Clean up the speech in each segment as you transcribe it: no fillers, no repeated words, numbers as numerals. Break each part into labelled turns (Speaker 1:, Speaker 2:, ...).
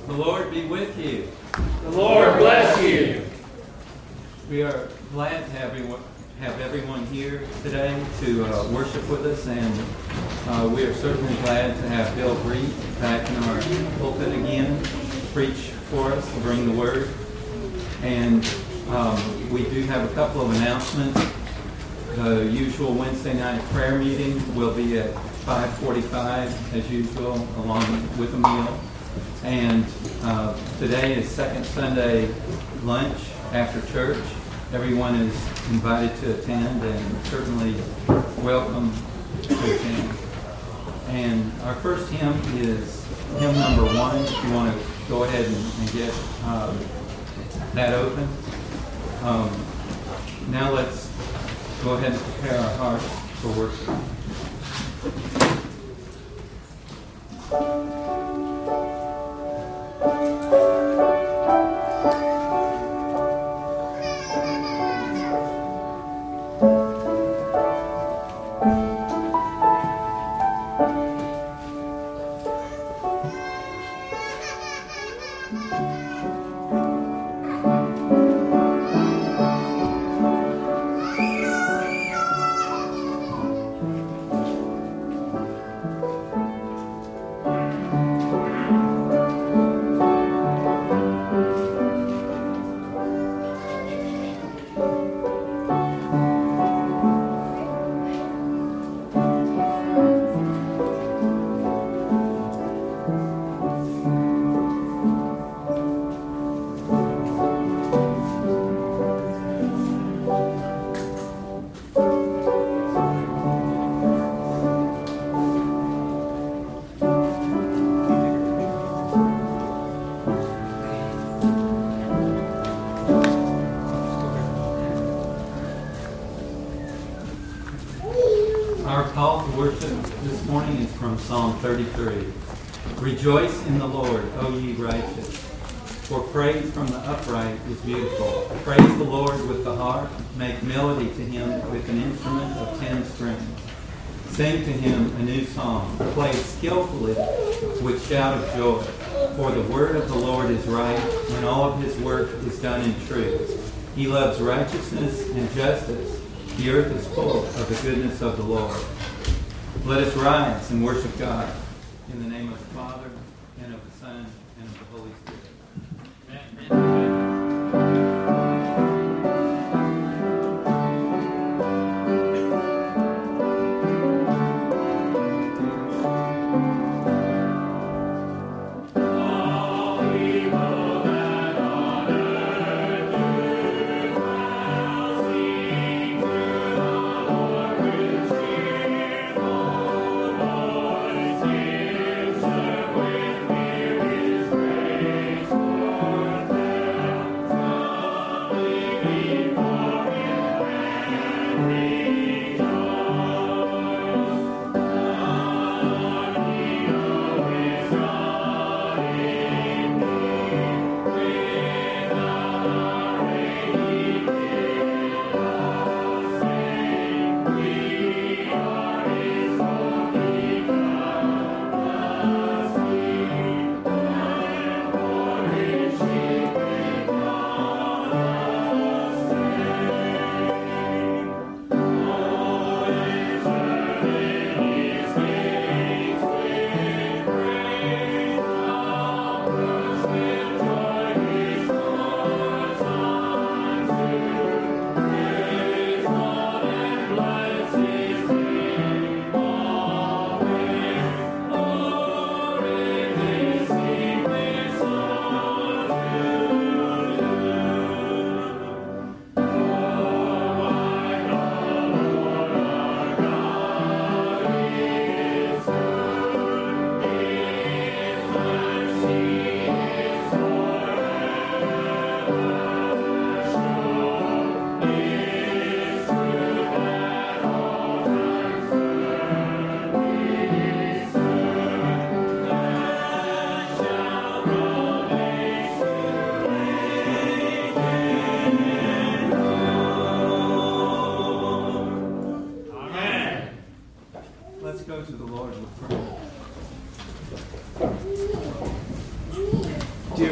Speaker 1: The Lord be with you.
Speaker 2: The Lord bless you.
Speaker 1: We are glad to have everyone here today to worship with us, and we are certainly glad to have Bill Breed back in our pulpit again to preach for us, to bring the Word. And we do have a couple of announcements. The usual Wednesday night prayer meeting will be at 5:45 as usual, along with a meal. And today is second Sunday lunch after church. Everyone is invited to attend and certainly welcome to attend. And our first hymn is hymn number 1. If you want to go ahead and get that open. Now let's go ahead and prepare our hearts for worship. Psalm 33. Rejoice in the Lord, O ye righteous, for praise from the upright is beautiful. Praise the Lord with the harp, make melody to him with an instrument of 10 strings. Sing to him a new song, play skillfully with shout of joy. For the word of the Lord is right, and all of his work is done in truth. He loves righteousness and justice. The earth is full of the goodness of the Lord. Let us rise and worship God in the name of the Father, and of the Son, and of the Holy Spirit. Amen.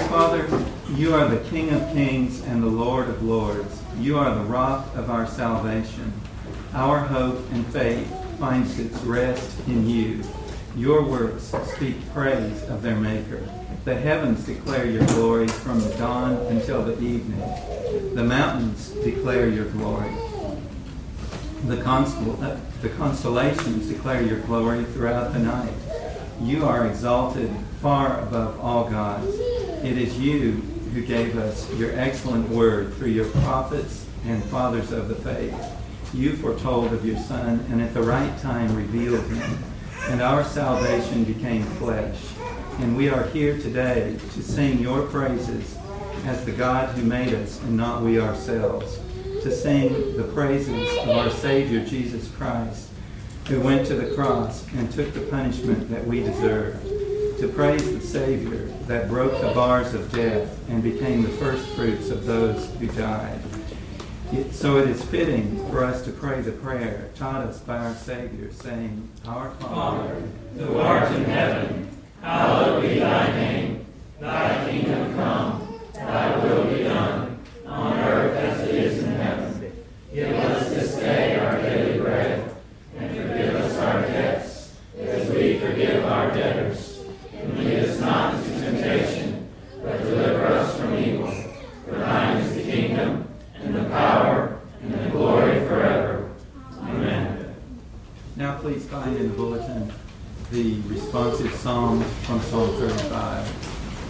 Speaker 1: Father, you are the King of kings and the Lord of lords. You are the rock of our salvation. Our hope and faith finds its rest in you. Your works speak praise of their Maker. The heavens declare your glory from the dawn until the evening. The mountains declare your glory. The constellations declare your glory throughout the night. You are exalted far above all gods. It is you who gave us your excellent word through your prophets and fathers of the faith. You foretold of your Son, and at the right time revealed him. And our salvation became flesh. And we are here today to sing your praises as the God who made us and not we ourselves. To sing the praises of our Savior Jesus Christ, who went to the cross and took the punishment that we deserved. To praise the Savior that broke the bars of death and became the first fruits of those who died. So it is fitting for us to pray the prayer taught us by our Savior, saying, Our Father,
Speaker 2: who art in heaven, hallowed be thy name. Thy kingdom come, thy will be done, on earth as it is in heaven. Give us this day our daily bread, and forgive us our debts, as we forgive our debtors. And lead us not into temptation, but deliver us from evil. For thine is the kingdom, and the power, and the glory forever. Amen.
Speaker 1: Now please find in the bulletin the responsive psalm from Psalm 35.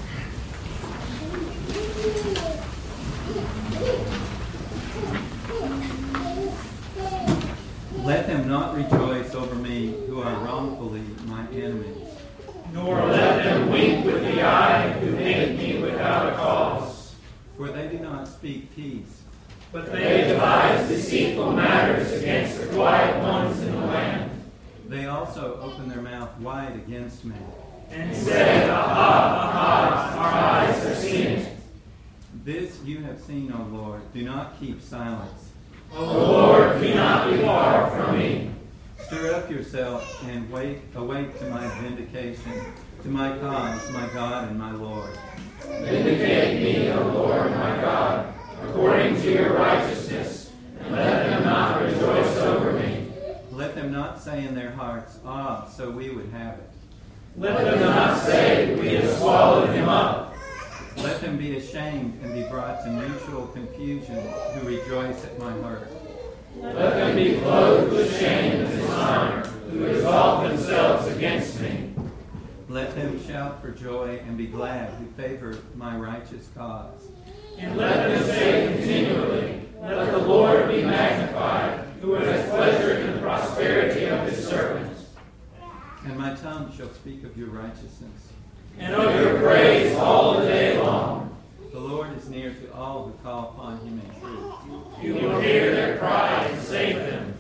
Speaker 1: Let them not rejoice over me who are wrongfully my enemies.
Speaker 2: Nor let them wink with the eye who hate me without a cause.
Speaker 1: For they do not speak peace,
Speaker 2: But they devise deceitful matters against the quiet ones in the land.
Speaker 1: They also open their mouth wide against me.
Speaker 2: And say, Aha, our eyes have seen it.
Speaker 1: This you have seen, O Lord. Do not keep silence.
Speaker 2: O Lord, do not be far from me.
Speaker 1: Stir up yourself and awake to my vindication, to my cause, my God and my Lord.
Speaker 2: Vindicate me, O Lord, my God, according to your righteousness, and let them not rejoice over me.
Speaker 1: Let them not say in their hearts, Ah, so we would have it.
Speaker 2: Let them not say, We have swallowed him up.
Speaker 1: Let them be ashamed and be brought to mutual confusion who rejoice at my hurt.
Speaker 2: Let them be clothed with shame and dishonor, who exalt themselves against me.
Speaker 1: Let them shout for joy and be glad who favor my righteous cause.
Speaker 2: And let them say continually, Let the Lord be magnified, who has pleasure in the prosperity of his servants.
Speaker 1: And my tongue shall speak of your righteousness,
Speaker 2: And of your praise all the day long.
Speaker 1: The Lord is near to all who call upon him in truth.
Speaker 2: You will hear their cry and save them.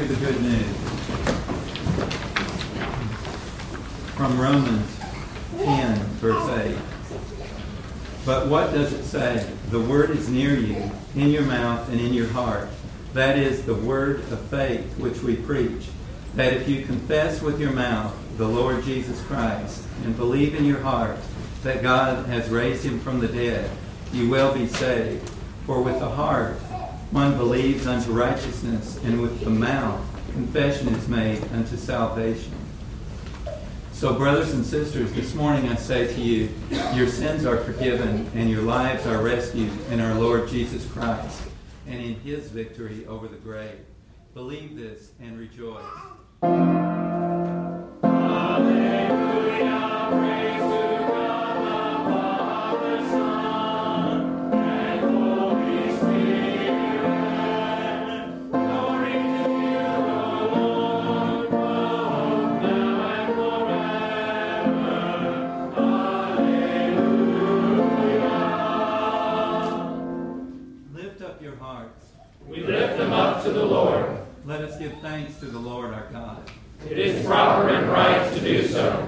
Speaker 1: hear the good news. From Romans 10, verse 8. But what does it say? The word is near you, in your mouth and in your heart. That is the word of faith which we preach. That if you confess with your mouth the Lord Jesus Christ and believe in your heart that God has raised him from the dead, you will be saved. For with the heart one believes unto righteousness, and with the mouth confession is made unto salvation. So, brothers and sisters, this morning I say to you, your sins are forgiven and your lives are rescued in our Lord Jesus Christ and in his victory over the grave. Believe this and rejoice.
Speaker 2: Hallelujah, praise to God the Father, Son, and Holy Spirit. Glory to you, O Lord, both now and forever. Hallelujah.
Speaker 1: Lift up your hearts.
Speaker 2: We lift them up to the Lord.
Speaker 1: Let us give thanks to the Lord our God.
Speaker 2: It is proper and right to do so.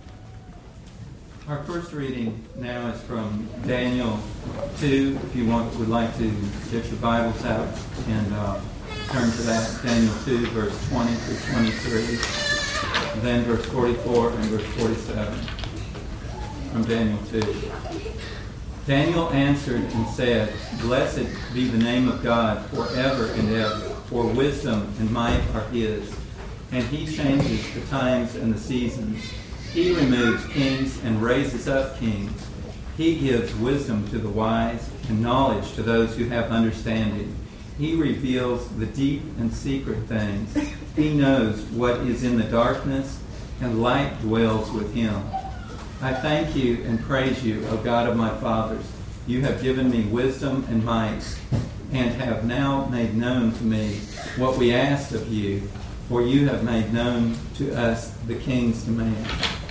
Speaker 1: Our first reading now is from Daniel 2. If you would like to get your Bibles out and turn to that. Daniel 2, verse 20 through 23. Then verse 44 and verse 47. From Daniel 2. Daniel answered and said, Blessed be the name of God forever and ever, for wisdom and might are his. And he changes the times and the seasons. He removes kings and raises up kings. He gives wisdom to the wise and knowledge to those who have understanding. He reveals the deep and secret things. He knows what is in the darkness, and light dwells with him. I thank you and praise you, O God of my fathers. You have given me wisdom and might, and have now made known to me what we asked of you, for you have made known to us the king's demand.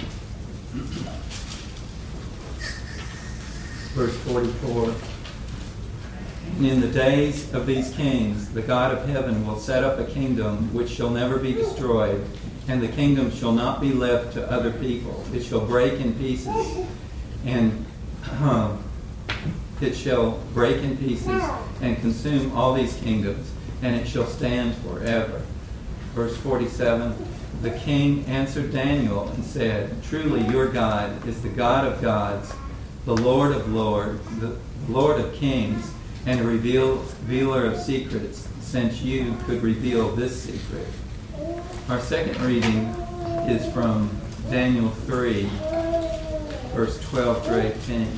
Speaker 1: Verse 44. And in the days of these kings, the God of heaven will set up a kingdom which shall never be destroyed, and the kingdom shall not be left to other people. It shall break in pieces, and it shall break in pieces and consume all these kingdoms, and it shall stand forever. Verse 47, the king answered Daniel and said, Truly your God is the God of gods, the Lord of lords, the Lord of kings, and a revealer of secrets, since you could reveal this secret. Our second reading is from Daniel 3, verse 12 through 18.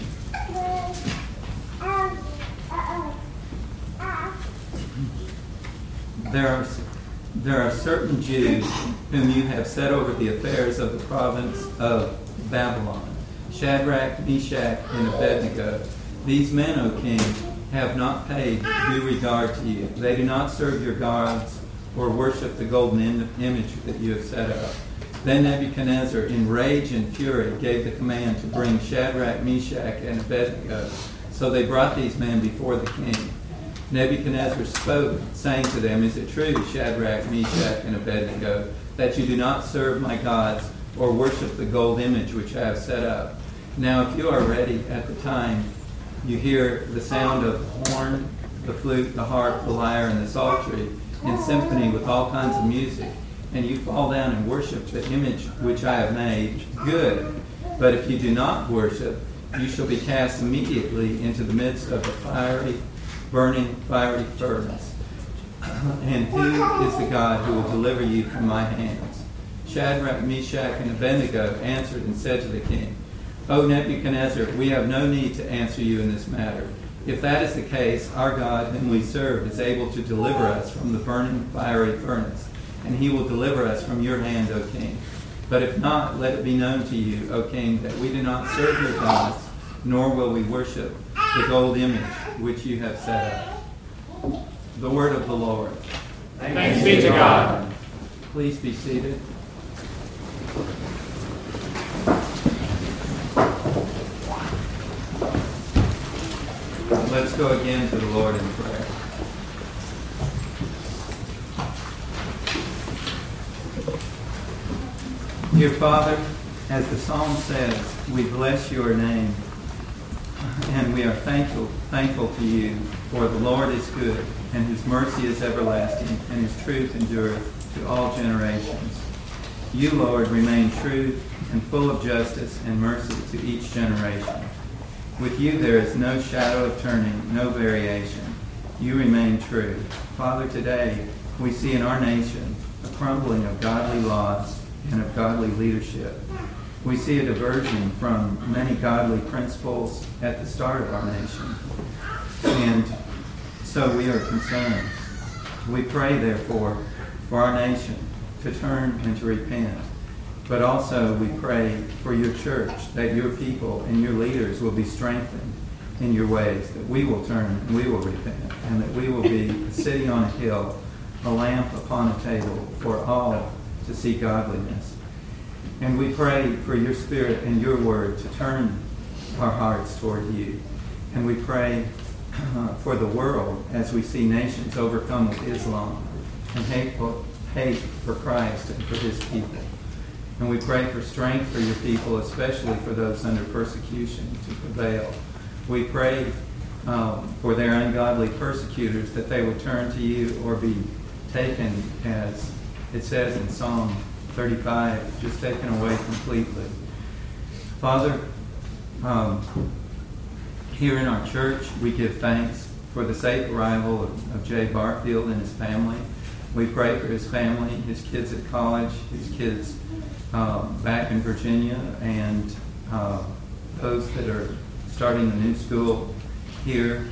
Speaker 1: There are certain Jews whom you have set over the affairs of the province of Babylon, Shadrach, Meshach, and Abednego. These men, O king, have not paid due regard to you. They do not serve your gods or worship the golden image that you have set up. Then Nebuchadnezzar, in rage and fury, gave the command to bring Shadrach, Meshach, and Abednego. So they brought these men before the king. Nebuchadnezzar spoke, saying to them, Is it true, Shadrach, Meshach, and Abednego, that you do not serve my gods or worship the gold image which I have set up? Now if you are ready at the time you hear the sound of the horn, the flute, the harp, the lyre, and the psaltery, in symphony with all kinds of music, and you fall down and worship the image which I have made, good. But if you do not worship, you shall be cast immediately into the midst of a burning fiery furnace. And who is the God who will deliver you from my hands? Shadrach, Meshach, and Abednego answered and said to the king, O Nebuchadnezzar, we have no need to answer you in this matter. If that is the case, our God, whom we serve, is able to deliver us from the burning fiery furnace, and he will deliver us from your hand, O king. But if not, let it be known to you, O king, that we do not serve your gods, nor will we worship the gold image which you have set up. The word of the Lord.
Speaker 2: Thanks be to God.
Speaker 1: Please be seated. Let's go again to the Lord in prayer. Dear Father, as the psalm says, we bless your name, and we are thankful to you, for the Lord is good, and his mercy is everlasting, and his truth endureth to all generations. You, Lord, remain true and full of justice and mercy to each generation. With you there is no shadow of turning, no variation. You remain true. Father, today we see in our nation a crumbling of godly laws and of godly leadership. We see a diversion from many godly principles at the start of our nation. And so we are concerned. We pray, therefore, for our nation to turn and to repent. But also we pray for your church, that your people and your leaders will be strengthened in your ways, that we will turn and we will repent, and that we will be sitting on a hill, a lamp upon a table for all to see godliness. And we pray for your Spirit and your word to turn our hearts toward you. And we pray for the world as we see nations overcome with Islam and hate for Christ and for his people. And we pray for strength for your people, especially for those under persecution, to prevail. We pray for their ungodly persecutors, that they would turn to you or be taken, as it says in Psalm 35, just taken away completely. Father, here in our church, we give thanks for the safe arrival of Jay Barfield and his family. We pray for his family, his kids at college, his kids back in Virginia, and those that are starting the new school here.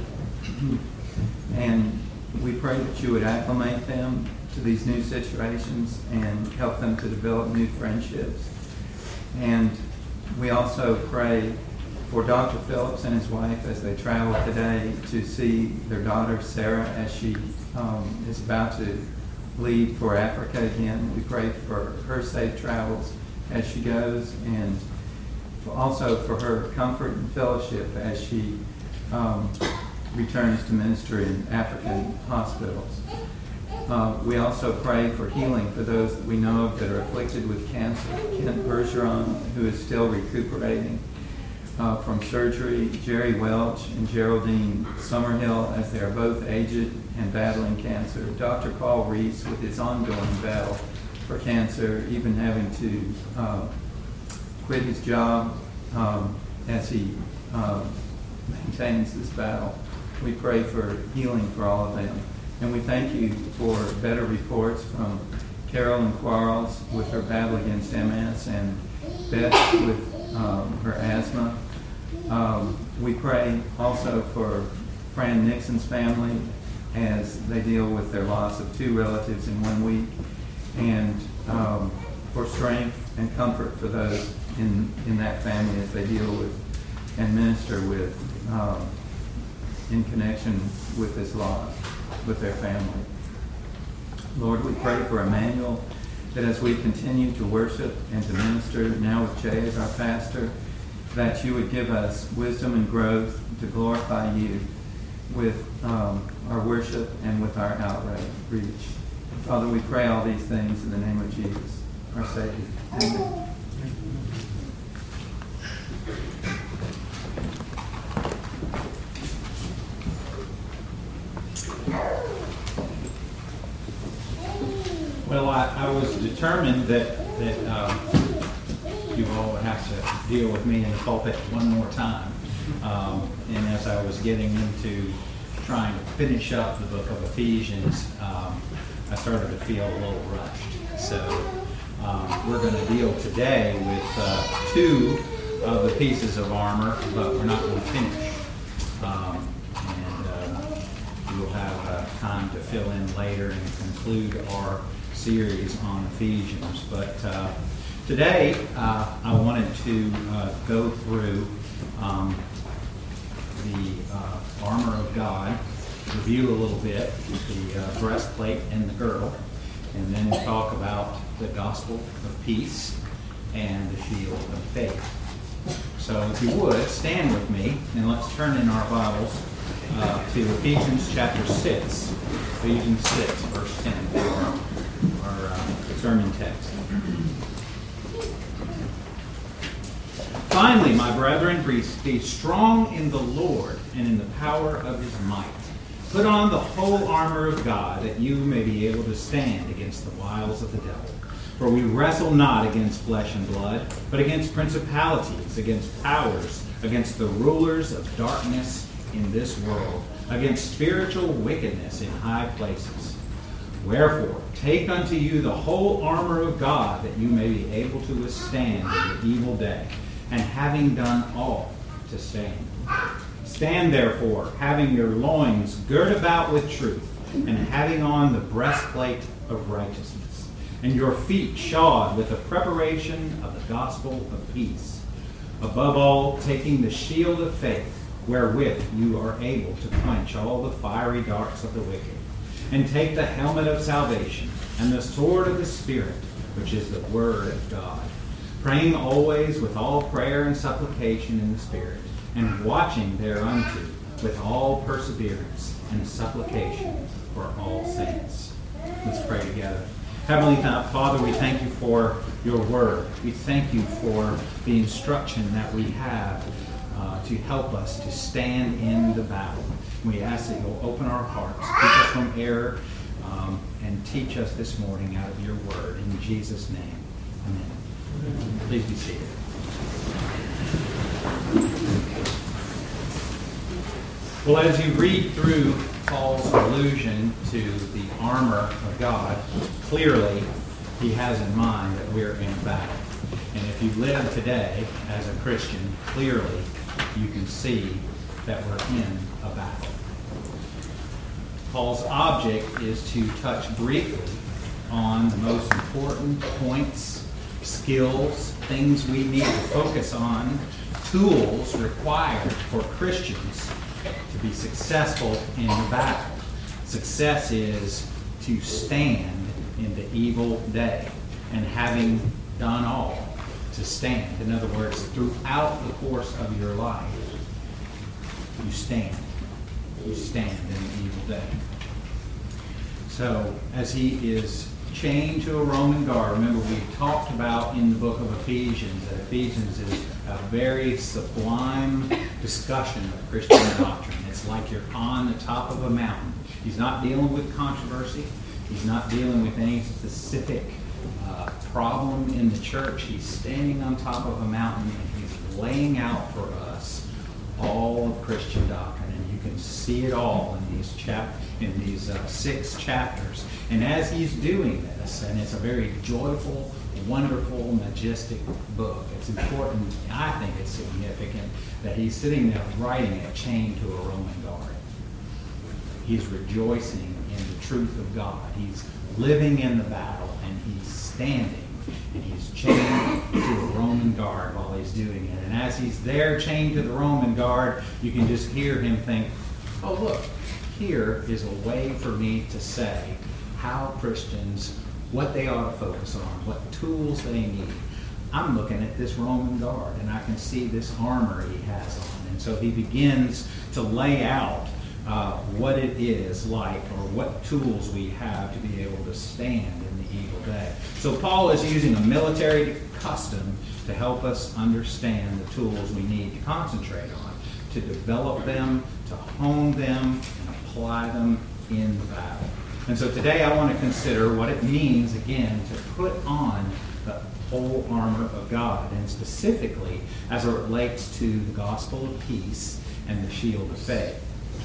Speaker 1: And we pray that you would acclimate them to these new situations and help them to develop new friendships. And we also pray for Dr. Phillips and his wife as they travel today to see their daughter Sarah as she is about to leave for Africa again. We pray for her safe travels as she goes, and also for her comfort and fellowship as she returns to ministry in African hospitals. We also pray for healing for those that we know of that are afflicted with cancer. Kent Bergeron, who is still recuperating from surgery, Jerry Welch and Geraldine Summerhill, as they are both aged and battling cancer. Dr. Paul Reese, with his ongoing battle for cancer, even having to quit his job as he maintains this battle. We pray for healing for all of them. And we thank you for better reports from Carolyn Quarles with her battle against MS, and Beth with her asthma. We pray also for Fran Nixon's family as they deal with their loss of 2 relatives in 1 week, and for strength and comfort for those in that family as they deal with and minister with in connection with this loss with their family. Lord, we pray for Emmanuel, that as we continue to worship and to minister, now with Jay as our pastor, that you would give us wisdom and growth to glorify you with our worship and with our outreach. Father, we pray all these things in the name of Jesus, our Savior. Amen.
Speaker 3: Well, I was determined that you all would have to deal with me in the pulpit one more time. And as I was getting into trying to finish up the book of Ephesians, I started to feel a little rushed. So we're going to deal today with 2 of the pieces of armor, but we're not going to finish. And we'll have time to fill in later and conclude our series on Ephesians. But today I wanted to go through the armor of God, review a little bit the breastplate and the girdle, and then talk about the gospel of peace and the shield of faith. So if you would, stand with me and let's turn in our Bibles to Ephesians chapter 6. Ephesians 6, verse 10 for our sermon text. Finally, my brethren, be strong in the Lord and in the power of his might. Put on the whole armor of God, that you may be able to stand against the wiles of the devil. For we wrestle not against flesh and blood, but against principalities, against powers, against the rulers of darkness in this world, against spiritual wickedness in high places. Wherefore, take unto you the whole armor of God, that you may be able to withstand in the evil day, and having done all, to stand. Stand therefore, having your loins girt about with truth, and having on the breastplate of righteousness, and your feet shod with the preparation of the gospel of peace. Above all, taking the shield of faith, wherewith you are able to quench all the fiery darts of the wicked, and take the helmet of salvation, and the sword of the Spirit, which is the word of God, praying always with all prayer and supplication in the Spirit, and watching thereunto with all perseverance and supplication for all saints. Let's pray together. Heavenly Father, we thank you for your word. We thank you for the instruction that we have to help us to stand in the battle. We ask that you'll open our hearts, keep us from error, and teach us this morning out of your word. In Jesus' name, amen. Please be seated. Well, as you read through Paul's allusion to the armor of God, clearly he has in mind that we're in a battle. And if you live today as a Christian, clearly you can see that we're in a battle. Paul's object is to touch briefly on the most important points, skills, things we need to focus on, tools required for Christians to be successful in the battle. Success is to stand in the evil day, and having done all, to stand. In other words, throughout the course of your life, you stand. You stand in the evil day. So, as he is chained to a Roman guard, remember we talked about in the book of Ephesians that Ephesians is a very sublime discussion of Christian doctrine. It's like you're on the top of a mountain. He's not dealing with controversy. He's not dealing with any specific problem in the church. He's standing on top of a mountain and he's laying out for us all of Christian doctrine. And you can see it all in these 6 chapters. And as he's doing this, and it's a very joyful, wonderful, majestic book. It's important, I think it's significant, that he's sitting there writing it chained to a Roman guard. He's rejoicing in the truth of God. He's living in the battle, and he's standing, and he's chained to a Roman guard while he's doing it. And as he's there chained to the Roman guard, you can just hear him think, oh look, here is a way for me to say how Christians, what they ought to focus on, what tools they need. I'm looking at this Roman guard, and I can see this armor he has on. And so he begins to lay out what it is like, or what tools we have to be able to stand in the evil day. So Paul is using a military custom to help us understand the tools we need to concentrate on, to develop them, to hone them, and apply them in the battle. And so today I want to consider what it means, again, to put on the whole armor of God, and specifically as it relates to the gospel of peace and the shield of faith.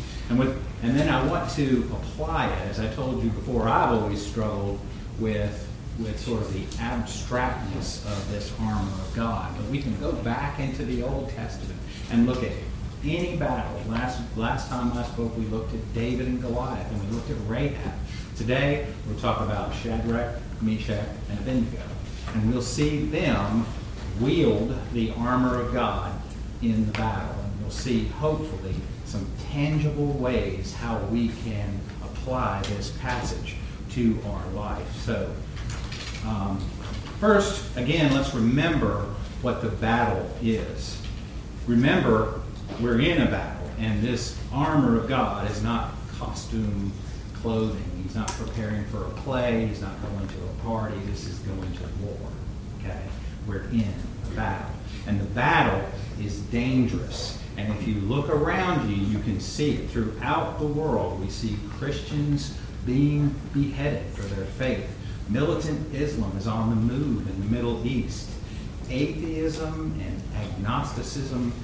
Speaker 3: And then I want to apply it. As I told you before, I've always struggled with sort of the abstractness of this armor of God. But we can go back into the Old Testament and look at any battle. Last time I spoke, we looked at David and Goliath, and we looked at Rahab. Today, we'll talk about Shadrach, Meshach, and Abednego. And we'll see them wield the armor of God in the battle. And we'll see, hopefully, some tangible ways how we can apply this passage to our life. So, first, again, let's remember what the battle is. Remember, we're in a battle, and this armor of God is not costume clothing. He's not preparing for a play. He's not going to a party. This is going to war. Okay? We're in a battle. And the battle is dangerous. And if you look around you, you can see it throughout the world. We see Christians being beheaded for their faith. Militant Islam is on the move in the Middle East. Atheism and agnosticism,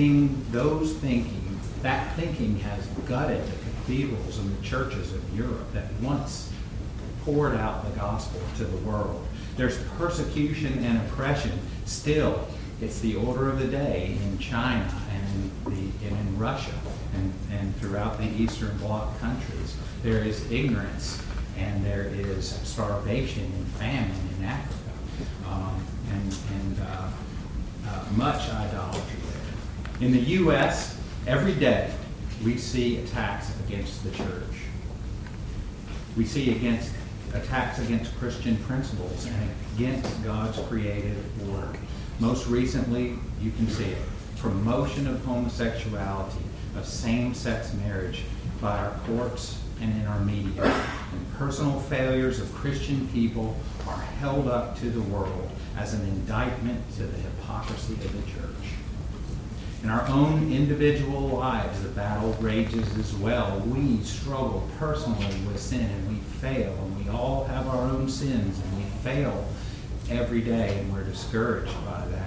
Speaker 3: that thinking has gutted the cathedrals and the churches of Europe that once poured out the gospel to the world. There's persecution and oppression. Still, it's the order of the day in China and in Russia and throughout the Eastern Bloc countries. There is ignorance and there is starvation and famine in Africa, and much idolatry there. In the U.S., every day we see attacks against the church. We see attacks against Christian principles and against God's created order. Most recently, you can see it, promotion of homosexuality, of same-sex marriage by our courts and in our media. And personal failures of Christian people are held up to the world as an indictment to the hypocrisy of the church. In our own individual lives, the battle rages as well. We struggle personally with sin and we fail, and we all have our own sins and we fail every day, and we're discouraged by that.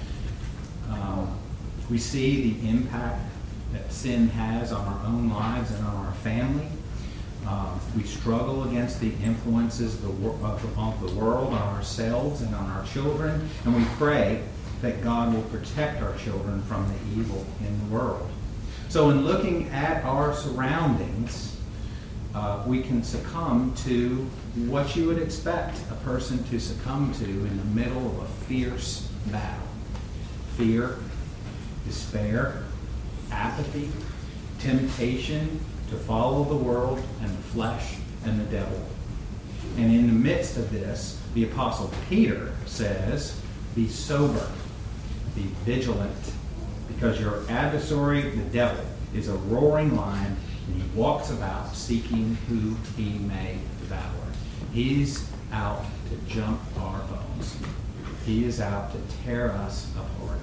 Speaker 3: We see the impact that sin has on our own lives and on our family. We struggle against the influences of the world on ourselves and on our children, and we pray that God will protect our children from the evil in the world. So in looking at our surroundings, we can succumb to what you would expect a person to succumb to in the middle of a fierce battle. Fear, despair, apathy, temptation to follow the world and the flesh and the devil. And in the midst of this, the Apostle Peter says, be sober, be vigilant, because your adversary, the devil, is a roaring lion, and he walks about seeking who he may devour. He's out to jump our bones. He is out to tear us apart.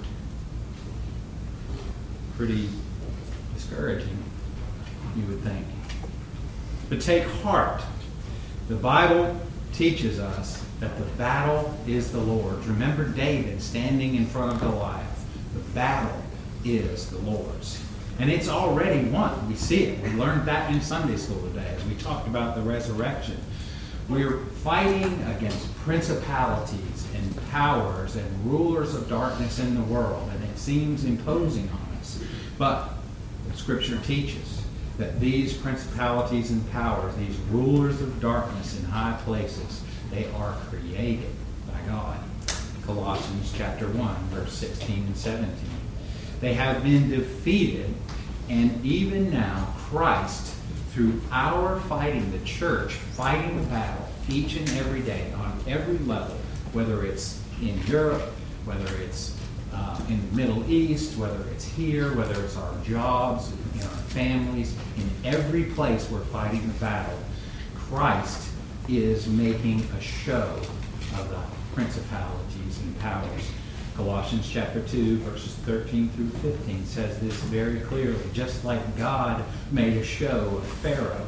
Speaker 3: Pretty discouraging, you would think. But take heart. The Bible teaches us that the battle is the Lord's. Remember David standing in front of Goliath. The battle is the Lord's. And it's already won. We see it. We learned that in Sunday school today as we talked about the resurrection. We're fighting against principalities and powers and rulers of darkness in the world, and it seems imposing on us. But Scripture teaches that these principalities and powers, these rulers of darkness in high places, they are created by God. Colossians chapter 1, verse 16 and 17. They have been defeated, and even now Christ, through our fighting, the church, fighting the battle each and every day on every level, whether it's in Europe, whether it's in the Middle East, whether it's here, whether it's our jobs, in our families, in every place we're fighting the battle, Christ is making a show of the principalities and powers. Colossians chapter 2, verses 13 through 15 says this very clearly. Just like God made a show of Pharaoh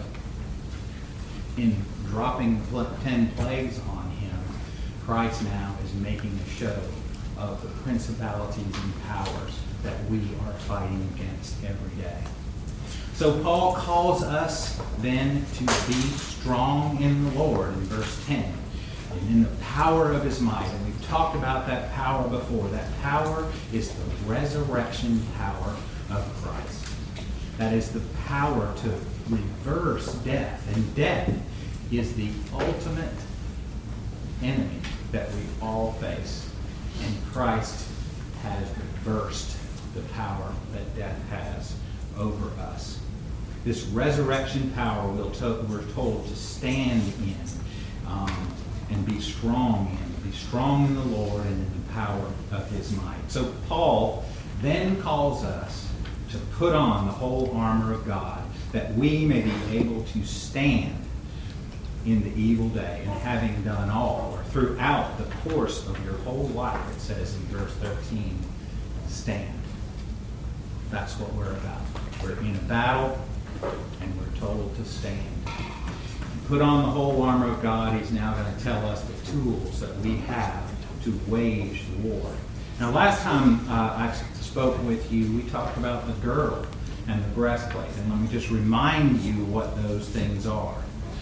Speaker 3: in dropping 10 plagues on him, Christ now is making a show of the principalities and powers that we are fighting against every day. So Paul calls us then to be strong in the Lord in verse 10, and in the power of his might. And we've talked about that power before. That power is the resurrection power of Christ. That is the power to reverse death. And death is the ultimate enemy that we all face. And Christ has reversed the power that death has over us. This resurrection power we're told to stand in and be strong in. Be strong in the Lord and in the power of his might. So Paul then calls us to put on the whole armor of God, that we may be able to stand in the evil day, and having done all, or throughout the course of your whole life, it says in verse 13, stand. That's what we're about. We're in a battle, and we're told to stand. Put on the whole armor of God. He's now going to tell us the tools that we have to wage the war. Now, last time I spoke with you, we talked about the girdle and the breastplate. And let me just remind you what those things are.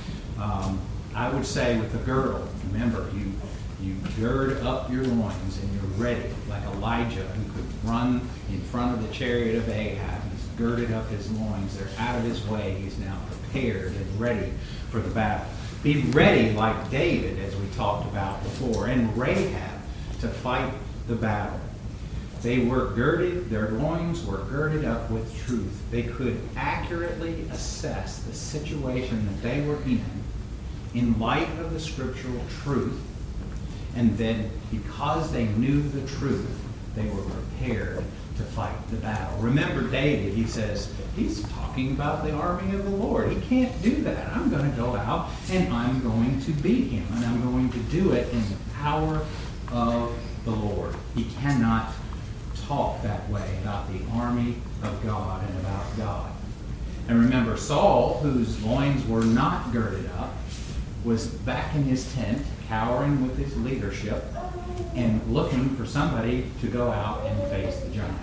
Speaker 3: I would say with the girdle, remember, you gird up your loins and you're ready, like Elijah, who could run in front of the chariot of Ahab. He's girded up his loins. They're out of his way. He's now prepared and ready for the battle. Be ready like David, as we talked about before, and Rahab to fight the battle. They were girded, their loins were girded up with truth. They could accurately assess the situation that they were in light of the scriptural truth. And then, because they knew the truth, they were prepared to fight the battle. Remember David, he says, he's talking about the army of the Lord. He can't do that. I'm going to go out and I'm going to beat him. And I'm going to do it in the power of the Lord. He cannot talk that way about the army of God and about God. And remember, Saul, whose loins were not girded up, was back in his tent, cowering with his leadership, and looking for somebody to go out and face the giant.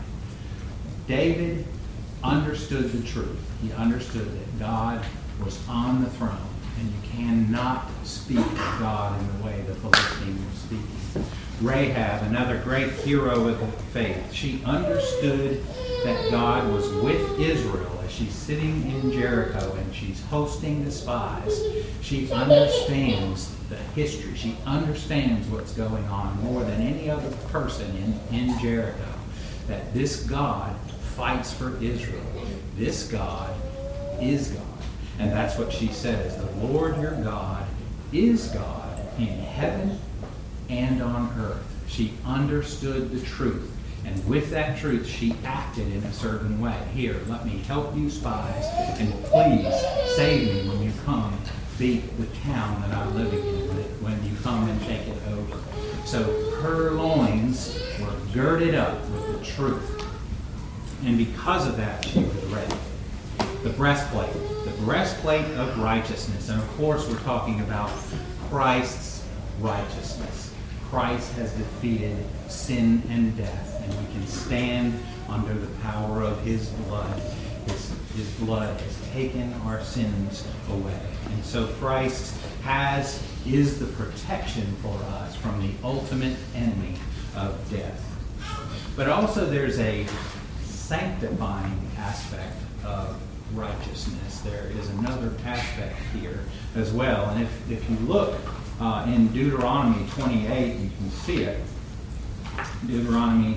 Speaker 3: David understood the truth. He understood that God was on the throne, and you cannot speak of God in the way the Philistine was speaking. Rahab, another great hero of the faith, she understood that God was with Israel as she's sitting in Jericho and she's hosting the spies. She understands the history. She understands what's going on more than any other person in Jericho. That this God fights for Israel. This God is God. And that's what she says. The Lord your God is God in heaven and on earth. She understood the truth. And with that truth, she acted in a certain way. Here, let me help you, spies, and please save me when you come beat the town that I'm living in, when you come and take it over. So her loins were girded up with the truth. And because of that, she was ready. The breastplate of righteousness. And of course, we're talking about Christ's righteousness. Christ has defeated sin and death, and we can stand under the power of his blood. His blood has taken our sins away. And so Christ is the protection for us from the ultimate enemy of death. But also there's a sanctifying aspect of righteousness. There is another aspect here as well. And if you look in Deuteronomy 28, you can see it. Deuteronomy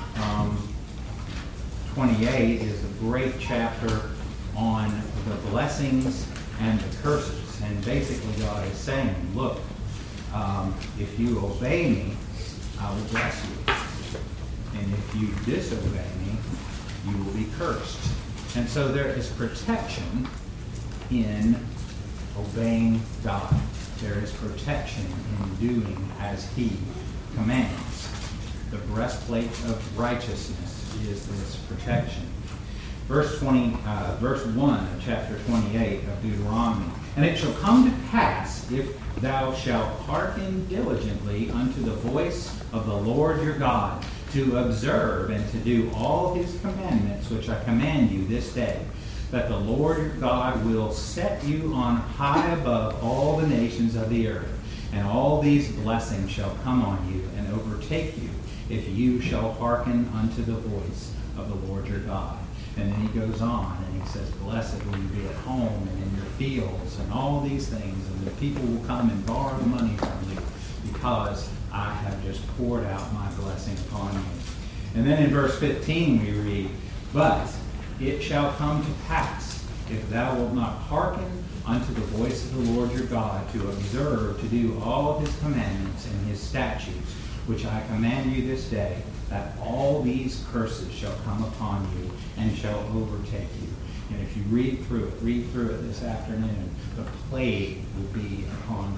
Speaker 3: 28 is a great chapter on the blessings and the curses. And basically God is saying, look, if you obey me, I will bless you. And if you disobey me, you will be cursed. And so there is protection in obeying God. There is protection in doing as he commands. The breastplate of righteousness is this protection. Verse 1 of chapter 28 of Deuteronomy. And it shall come to pass, if thou shalt hearken diligently unto the voice of the Lord your God, to observe and to do all his commandments which I command you this day, that the Lord your God will set you on high above all the nations of the earth, and all these blessings shall come on you and overtake you, if you shall hearken unto the voice of the Lord your God. And then he goes on and he says, blessed will you be at home and in your fields and all these things, and the people will come and borrow money from you, because I have just poured out my blessing upon you. And then in verse 15 we read, but it shall come to pass, if thou wilt not hearken unto the voice of the Lord your God, to observe to do all his commandments and his statutes, which I command you this day, that all these curses shall come upon you and shall overtake you. And if you read through it this afternoon, the plague will be upon your house.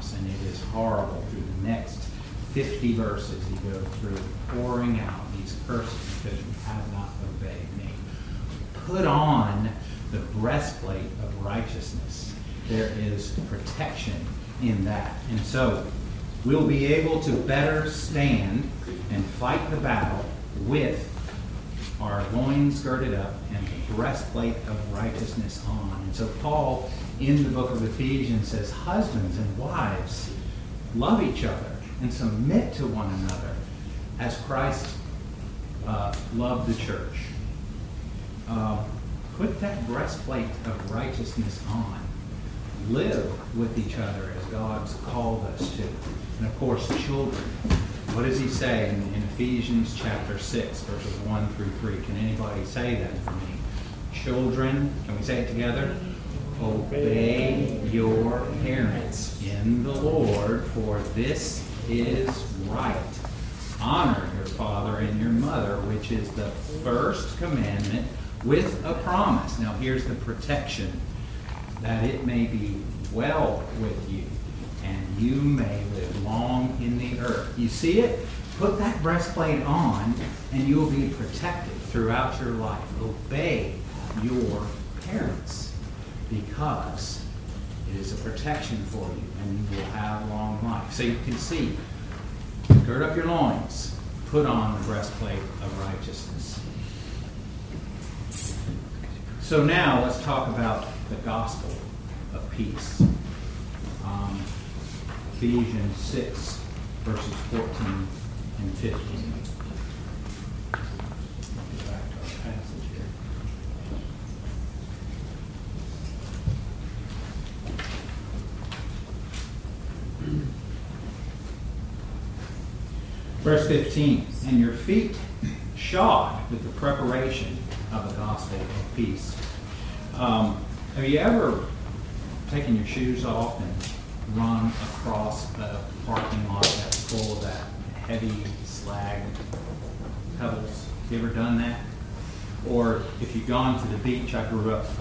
Speaker 3: house. And it is horrible. Through the next 50 verses, he goes through pouring out these curses because you have not obeyed me. Put on the breastplate of righteousness. There is protection in that. And so we'll be able to better stand and fight the battle with our loins girded up and the breastplate of righteousness on. And so Paul, in the book of Ephesians, says, husbands and wives, love each other and submit to one another as Christ loved the church. Put that breastplate of righteousness on. Live with each other as God's called us to. And of course, children. What does he say in Ephesians chapter 6, verses 1 through 3? Can anybody say that for me? Children, can we say it together? Obey your parents in the Lord, for this is right. Honor your father and your mother, which is the first commandment with a promise. Now here's the protection, that it may be well with you, and you may live long in the earth. You see it? Put that breastplate on, and you will be protected throughout your life. Obey your parents, because it is a protection for you, and you will have long life. So you can see, gird up your loins, put on the breastplate of righteousness. So now let's talk about the gospel of peace. Ephesians 6, verses 14 and 15. Get back to our passage here. Verse 15, and your feet shod with the preparation of the gospel of peace. Have you ever taken your shoes off and run across a parking lot that's full of that heavy slag pebbles? You ever done that? Or if you've gone to the beach, I grew up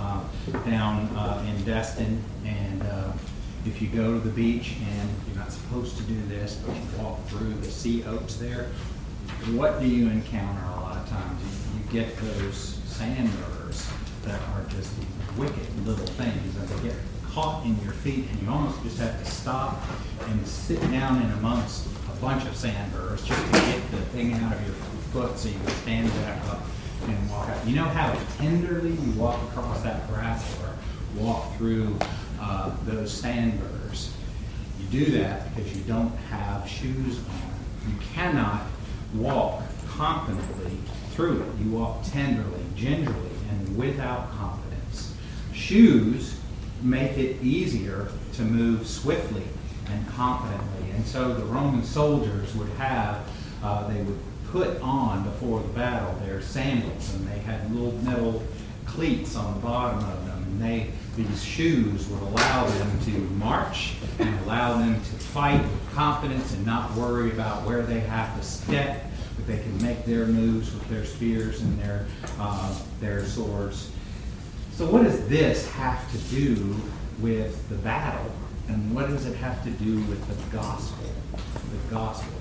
Speaker 3: down in Destin, and if you go to the beach, and you're not supposed to do this, but you walk through the sea oats there, what do you encounter a lot of times? You get those sandburrs that are just these wicked little things, and they get caught in your feet, and you almost just have to stop and sit down in amongst a bunch of sandburrs just to get the thing out of your foot so you can stand back up and walk out. You know how tenderly you walk across that grass or walk through those sandburrs? You do that because you don't have shoes on. You cannot walk confidently through it. You walk tenderly, gingerly, and without confidence. Shoes make it easier to move swiftly and confidently. And so the Roman soldiers would have, they would put on before the battle their sandals, and they had little metal cleats on the bottom of them, and these shoes would allow them to march and allow them to fight with confidence and not worry about where they have to step, but they can make their moves with their spears and their swords. So what does this have to do with the battle, and what does it have to do with the gospel? The gospel.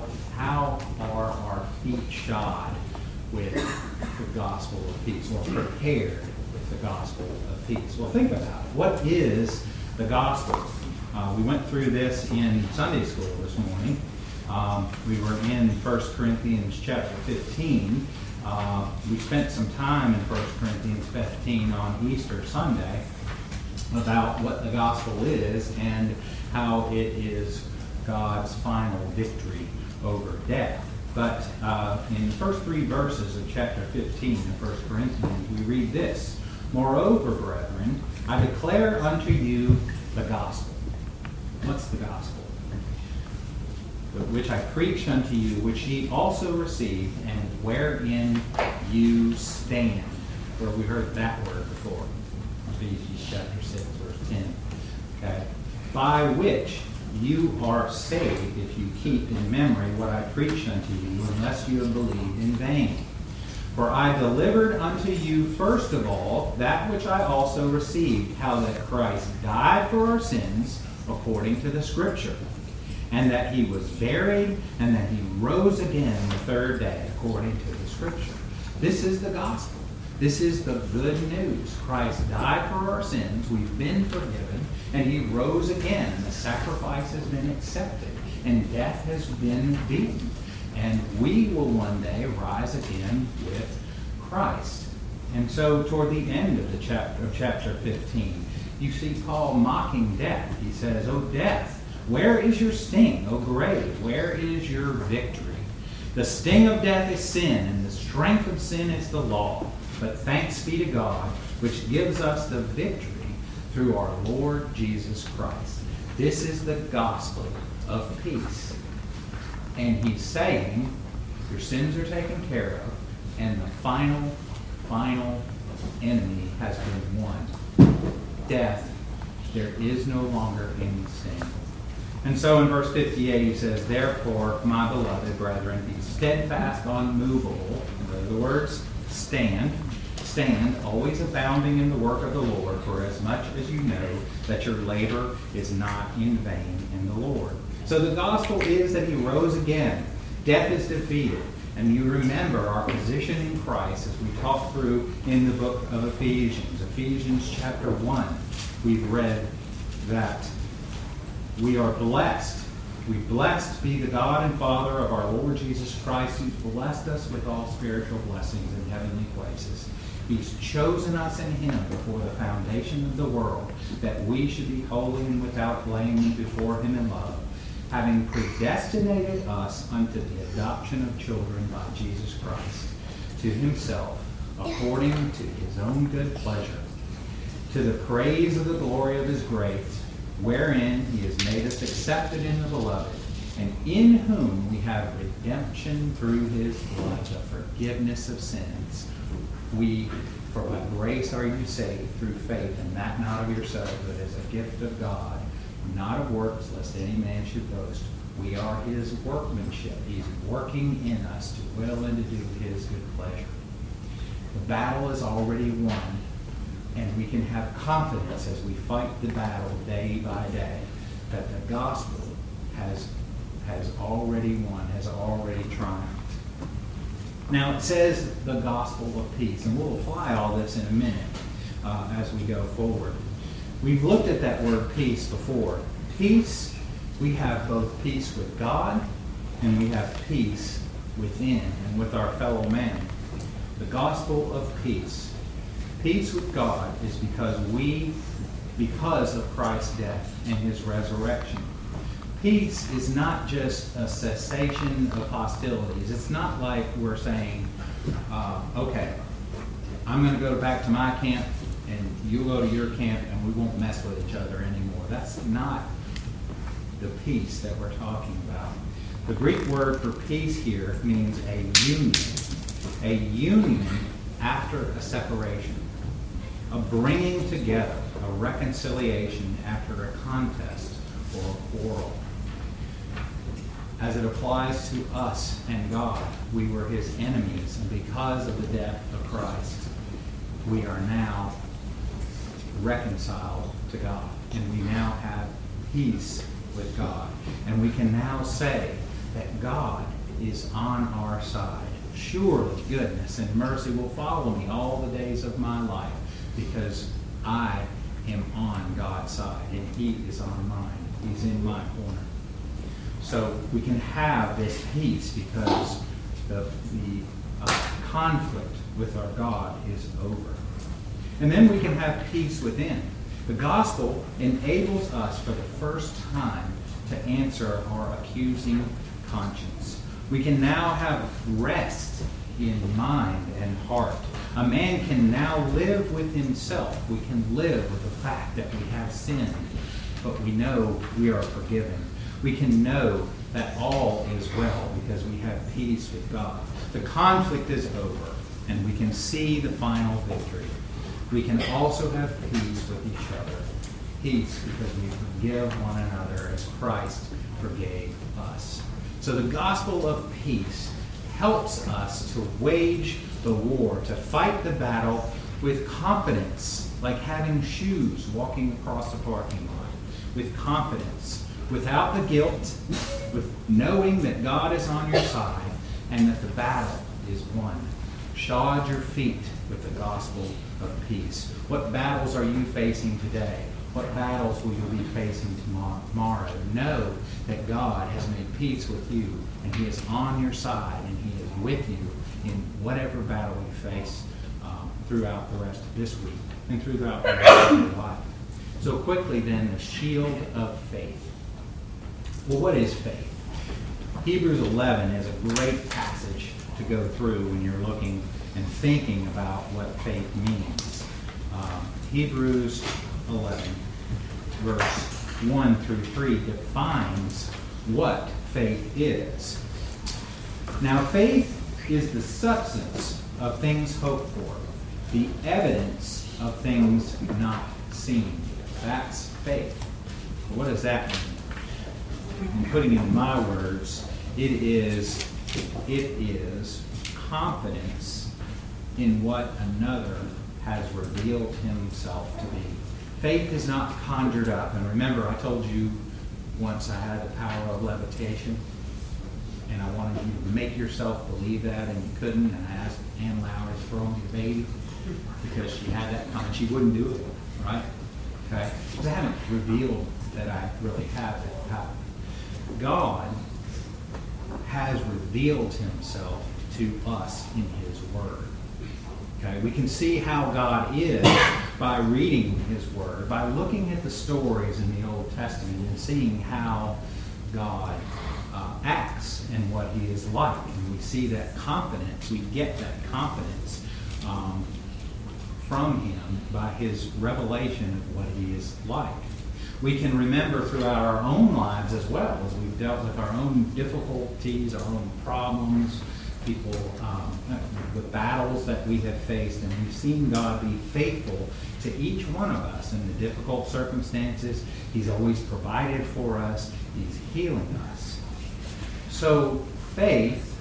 Speaker 3: How are our feet shod with the gospel of peace, or prepared with the gospel of peace? Well, think about it. What is the gospel? We went through this in Sunday school this morning. We were in 1 Corinthians chapter 15. We spent some time in 1 Corinthians 15 on Easter Sunday about what the gospel is and how it is God's final victory over death. But in the first 3 verses of chapter 15 of 1 Corinthians, we read this: Moreover, brethren, I declare unto you the gospel. What's the gospel? Which I preached unto you, which ye also received, and wherein you stand. Where we heard that word before. Ephesians chapter 6, verse 10. Okay? By which you are saved, if you keep in memory what I preached unto you, unless you have believed in vain. For I delivered unto you first of all that which I also received, how that Christ died for our sins according to the Scripture, and that he was buried, and that he rose again the third day, according to the Scripture. This is the gospel. This is the good news. Christ died for our sins. We've been forgiven, and he rose again. The sacrifice has been accepted, and death has been beaten. And we will one day rise again with Christ. And so toward the end of the chapter 15, you see Paul mocking death. He says, "O death, where is your sting? O grave, where is your victory? The sting of death is sin, and the strength of sin is the law. But thanks be to God, which gives us the victory through our Lord Jesus Christ." This is the gospel of peace. And he's saying, your sins are taken care of, and the final enemy has been won. Death, there is no longer any sting. And so in verse 58 he says, "Therefore, my beloved brethren, be steadfast, unmovable." In other words, stand, always abounding in the work of the Lord, for as much as you know that your labor is not in vain in the Lord. So the gospel is that he rose again. Death is defeated. And you remember our position in Christ as we talk through in the book of Ephesians. Ephesians chapter 1, we've read that we are blessed. We blessed be the God and Father of our Lord Jesus Christ, who's blessed us with all spiritual blessings in heavenly places. He's chosen us in him before the foundation of the world, that we should be holy and without blame before him in love, having predestinated us unto the adoption of children by Jesus Christ, to himself, according to his own good pleasure, to the praise of the glory of his grace, wherein he has made us accepted in the beloved, and in whom we have redemption through his blood, the forgiveness of sins. For by grace are you saved through faith, and that not of yourselves, but as a gift of God, not of works, lest any man should boast. We are his workmanship. He's working in us to will and to do his good pleasure. The battle is already won, and we can have confidence as we fight the battle day by day that the gospel has already won, has already triumphed. Now it says the gospel of peace, and we'll apply all this in a minute as we go forward. We've looked at that word peace before. Peace, we have both peace with God and we have peace within and with our fellow man. The gospel of peace. Peace with God is because of Christ's death and his resurrection. Peace is not just a cessation of hostilities. It's not like we're saying, okay, I'm going to go back to my camp and you go to your camp and we won't mess with each other anymore. That's not the peace that we're talking about. The Greek word for peace here means a union after a separation, a bringing together, a reconciliation after a contest or a quarrel. As it applies to us and God, we were his enemies, and because of the death of Christ, we are now reconciled to God, and we now have peace with God. And we can now say that God is on our side. Surely goodness and mercy will follow me all the days of my life, because I am on God's side, and he is on mine. He's in my corner. So we can have this peace because the conflict with our God is over. And then we can have peace within. The gospel enables us for the first time to answer our accusing conscience. We can now have rest in mind and heart. A man can now live with himself. We can live with the fact that we have sinned, but we know we are forgiven. We can know that all is well because we have peace with God. The conflict is over, and we can see the final victory. We can also have peace with each other. Peace because we forgive one another as Christ forgave us. So the gospel of peace helps us to wage the war, to fight the battle with confidence, like having shoes walking across the parking lot. with confidence, without the guilt, with knowing that God is on your side and that the battle is won. Shod your feet with the gospel of peace. What battles are you facing today? What battles will you be facing tomorrow? Know that God has made peace with you, and He is on your side, and He is with you in whatever battle you face throughout the rest of this week and throughout the rest of your life. So quickly then, the shield of faith. Well, what is faith? Hebrews 11 is a great passage to go through when you're looking and thinking about what faith means. Hebrews 11, verse 1 through 3 defines what faith is. Now, faith is the substance of things hoped for, the evidence of things not seen. That's faith. What does that mean? In putting it in my words, it is confidence in what another has revealed himself to be. Faith is not conjured up. And remember, I told you once I had the power of levitation, and I wanted you to make yourself believe that, and you couldn't. And I asked Ann Lowry to throw me a baby because she had that kind, she wouldn't do it, right? Okay? Because I haven't revealed that I really have that power. God has revealed himself to us in his word. Okay? We can see how God is by reading his word, by looking at the stories in the Old Testament and seeing how God acts and what he is like. And we see that confidence, we get that confidence from him by his revelation of what he is like. We can remember throughout our own lives as well, as we've dealt with our own difficulties, our own problems, people, the battles that we have faced, and we've seen God be faithful to each one of us in the difficult circumstances. He's always provided for us. He's healing us. So faith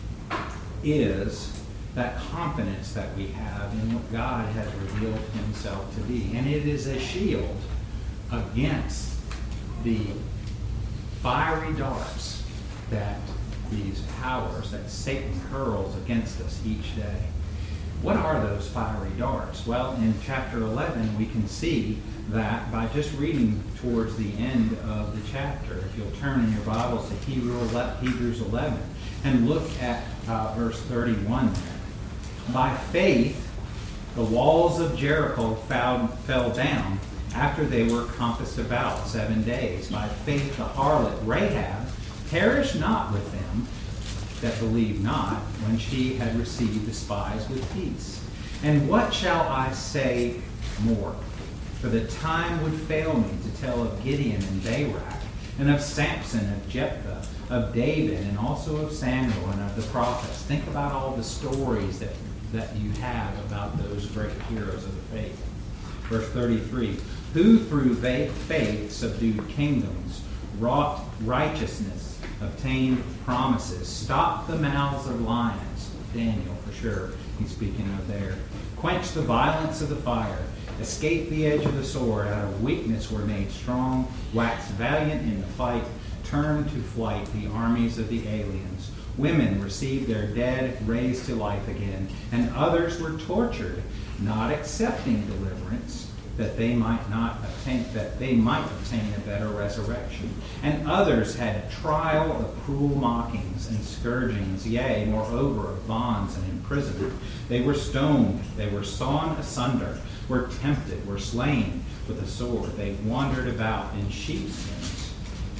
Speaker 3: is that confidence that we have in what God has revealed himself to be. And it is a shield against the fiery darts that these powers that Satan hurls against us each day. What are those fiery darts? Well, in chapter 11, we can see that by just reading towards the end of the chapter. If you'll turn in your Bibles to Hebrews 11 and look at verse 31 there. By faith, the walls of Jericho fell down after they were compassed about 7 days. By faith, the harlot Rahab perished not with them that believed not, when she had received the spies with peace. And what shall I say more? For the time would fail me to tell of Gideon and Barak, and of Samson, of Jephthah, of David, and also of Samuel, and of the prophets. Think about all the stories that you have about those great heroes of the faith. Verse 33, who through faith subdued kingdoms, wrought righteousness, obtained promises, stopped the mouths of lions. Daniel, for sure, he's speaking of there. Quenched the violence of the fire, escaped the edge of the sword, out of weakness were made strong, waxed valiant in the fight, turned to flight the armies of the aliens. Women received their dead raised to life again, and others were tortured, not accepting deliverance, that they might obtain a better resurrection. And others had trial of cruel mockings and scourgings, yea, moreover, of bonds and imprisonment. They were stoned, they were sawn asunder, were tempted, were slain with a sword. They wandered about in sheepskins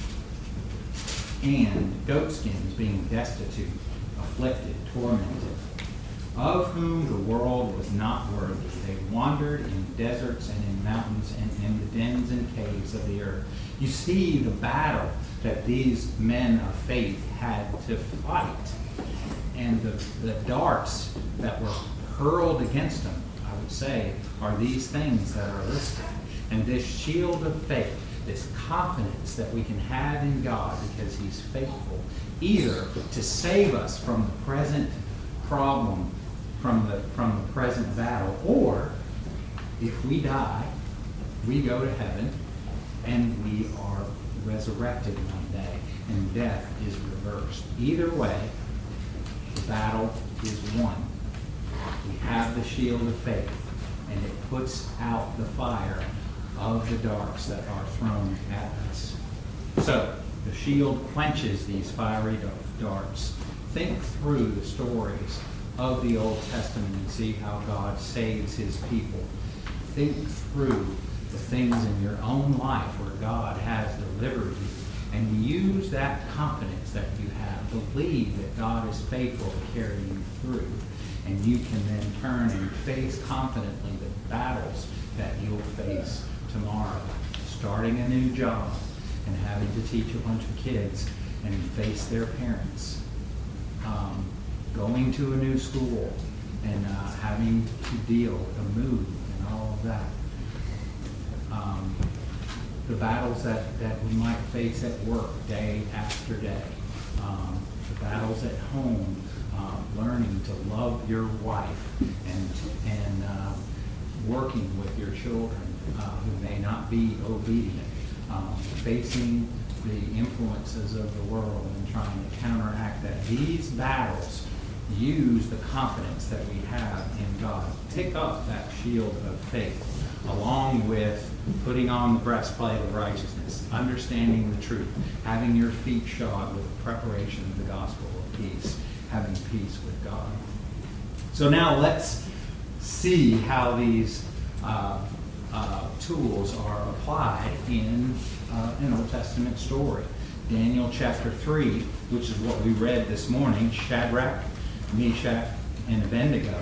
Speaker 3: and goatskins, being destitute, afflicted, tormented, of whom the world was not worthy. They wandered in deserts and in mountains and in the dens and caves of the earth. You see the battle that these men of faith had to fight, and the darts that were hurled against them, I would say, are these things that are listed. And this shield of faith, this confidence that we can have in God because he's faithful, either to save us from the present problem, from the present battle, or if we die, we go to heaven and we are resurrected one day, and death is reversed. Either way, the battle is won. We have the shield of faith, and it puts out the fire of the darts that are thrown at us. So, the shield quenches these fiery darts. Think through the stories of the Old Testament and see how God saves his people. Think through the things in your own life where God has delivered you, and use that confidence that you have. Believe that God is faithful to carry you through, and you can then turn and face confidently the battles that you'll face tomorrow. Starting a new job and having to teach a bunch of kids and face their parents. Going to a new school and having to deal with a move and all of that. The battles that we might face at work day after day. The battles at home, learning to love your wife and working with your children who may not be obedient. Facing the influences of the world and trying to counteract that. These battles use the confidence that we have in God. Pick up that shield of faith along with putting on the breastplate of righteousness, understanding the truth, having your feet shod with the preparation of the gospel of peace, having peace with God. So now let's see how these tools are applied in an Old Testament story. Daniel chapter 3, which is what we read this morning, Shadrach, Meshach, and Abednego.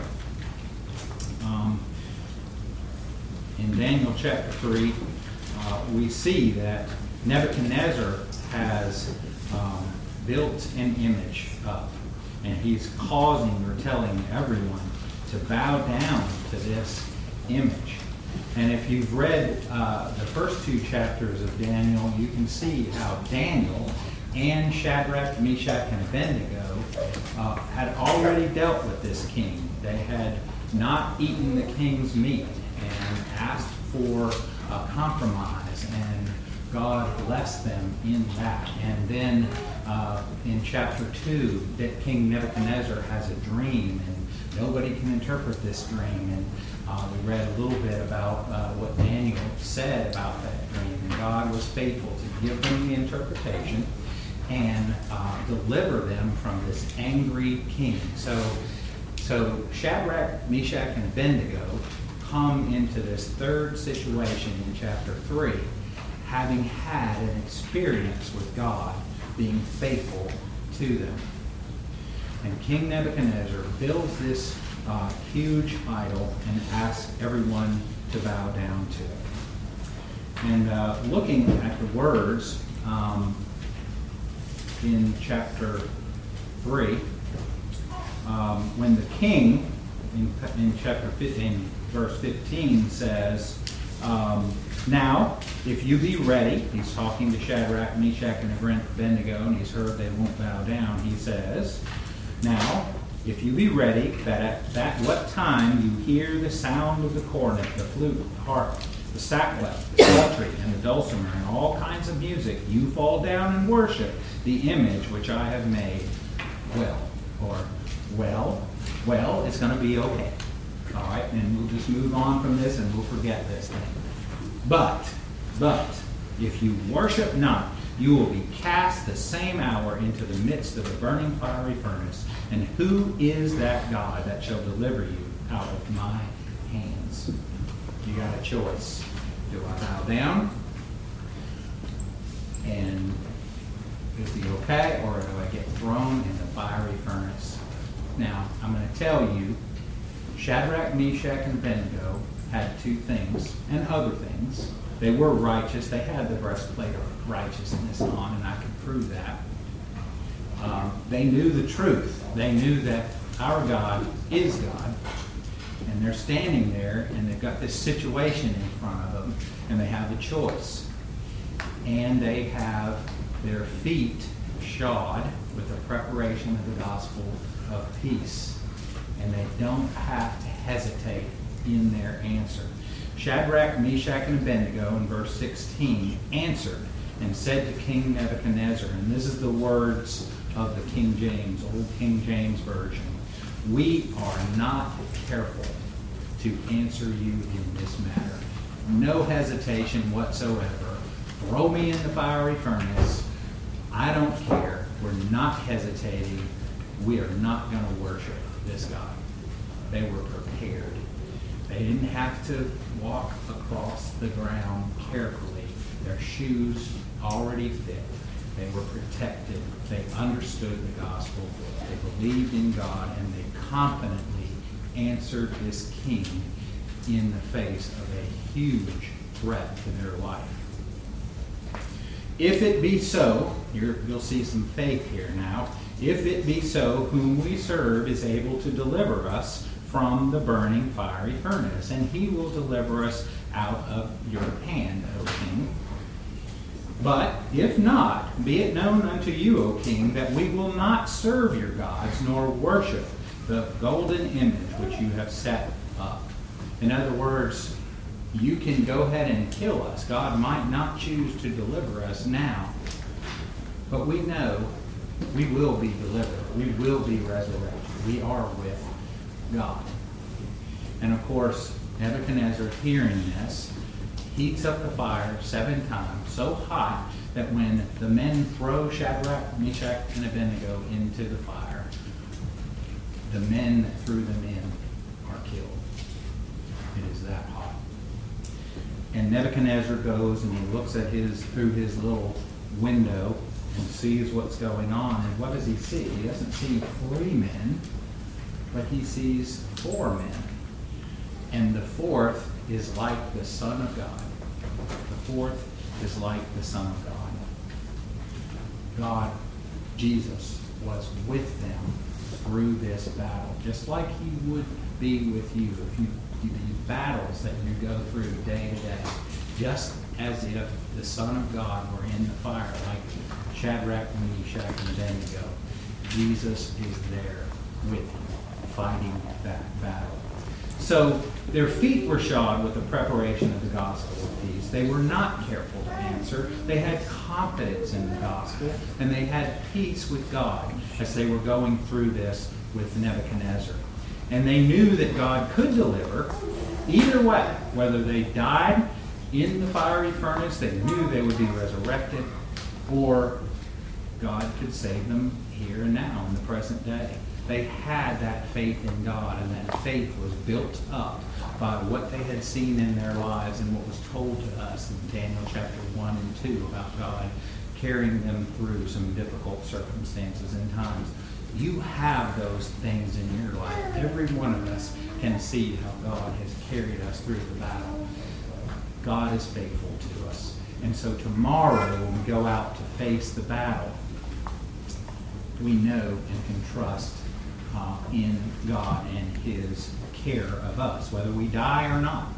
Speaker 3: In Daniel chapter 3, we see that Nebuchadnezzar has built an image up, and he's causing or telling everyone to bow down to this image. And if you've read the first two chapters of Daniel, you can see how Daniel and Shadrach, Meshach, and Abednego had already dealt with this king. They had not eaten the king's meat and asked for a compromise, and God blessed them in that. And then in chapter 2, that King Nebuchadnezzar has a dream, and nobody can interpret this dream. And we read a little bit about what Daniel said about that dream, and God was faithful to give them the interpretation and deliver them from this angry king. So Shadrach, Meshach, and Abednego come into this third situation in chapter 3, having had an experience with God being faithful to them. And King Nebuchadnezzar builds this huge idol and asks everyone to bow down to it. And looking at the words in chapter 3, when the king in chapter 15, verse 15 says, now, if you be ready, he's talking to Shadrach, Meshach, and Abednego, and he's heard they won't bow down. He says, now, if you be ready, that at that what time you hear the sound of the cornet, the flute, the harp, the sackbut, the psaltery, and the dulcimer, and all kinds of music, you fall down and worship the image which I have made. Well, it's going to be okay. All right, and we'll just move on from this and we'll forget this thing. But, if you worship not, you will be cast the same hour into the midst of a burning fiery furnace. And who is that God that shall deliver you out of my hands? You got a choice. Do I bow down and it'll be okay, or do I get thrown in the fiery furnace? Now, I'm going to tell you, Shadrach, Meshach, and Abednego had two things, and other things. They were righteous. They had the breastplate of righteousness on, and I could prove that. They knew the truth. They knew that our God is God. And they're standing there, and they've got this situation in front of them, and they have a choice. And they have their feet shod with the preparation of the gospel of peace. And they don't have to hesitate in their answer. Shadrach, Meshach, and Abednego, in verse 16, answered and said to King Nebuchadnezzar, and this is the words of the King James, Old King James Version, "We are not careful to answer you in this matter. No hesitation whatsoever. Throw me in the fiery furnace. I don't care. We're not hesitating. We are not going to worship this God." They were prepared. They didn't have to walk across the ground carefully. Their shoes already fit. They were protected. They understood the gospel. They believed in God, and they confidently answered this king in the face of a huge threat to their life. If it be so, you'll see some faith here now. If it be so, whom we serve is able to deliver us from the burning fiery furnace, and he will deliver us out of your hand, O king. But if not, be it known unto you, O king, that we will not serve your gods, nor worship the golden image which you have set up. In other words, you can go ahead and kill us. God might not choose to deliver us now, but we know we will be delivered. We will be resurrected. We are with God. And of course, Nebuchadnezzar, hearing this, heats up the fire 7 times, so hot that when the men throw Shadrach, Meshach, and Abednego into the fire, the men that threw them in are killed. It is that hot. And Nebuchadnezzar goes and he looks at through his little window and sees what's going on. And what does he see? He doesn't see 3 men, but he sees 4 men. And the 4th is like the Son of God. The 4th is like the Son of God. God, Jesus, was with them through this battle, just like he would be with you. If you the battles that you go through day to day, just as if the Son of God were in the fire, like Shadrach, Meshach, and Abednego. Jesus is there with you, fighting that battle. So their feet were shod with the preparation of the gospel of peace. They were not careful to answer. They had confidence in the gospel, and they had peace with God as they were going through this with Nebuchadnezzar. And they knew that God could deliver either way. Whether they died in the fiery furnace, they knew they would be resurrected, or God could save them here and now in the present day. They had that faith in God, and that faith was built up by what they had seen in their lives and what was told to us in Daniel chapter 1 and 2 about God carrying them through some difficult circumstances and times. You have those things in your life. Every one of us can see how God has carried us through the battle. God is faithful to us. And so tomorrow, when we go out to face the battle, we know and can trust in God and his care of us. Whether we die or not,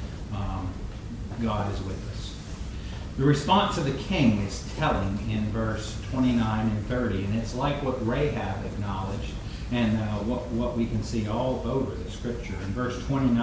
Speaker 3: God is with us. The response of the king is telling in verse 29 and 30, and it's like what Rahab acknowledged and what we can see all over the scripture. In verse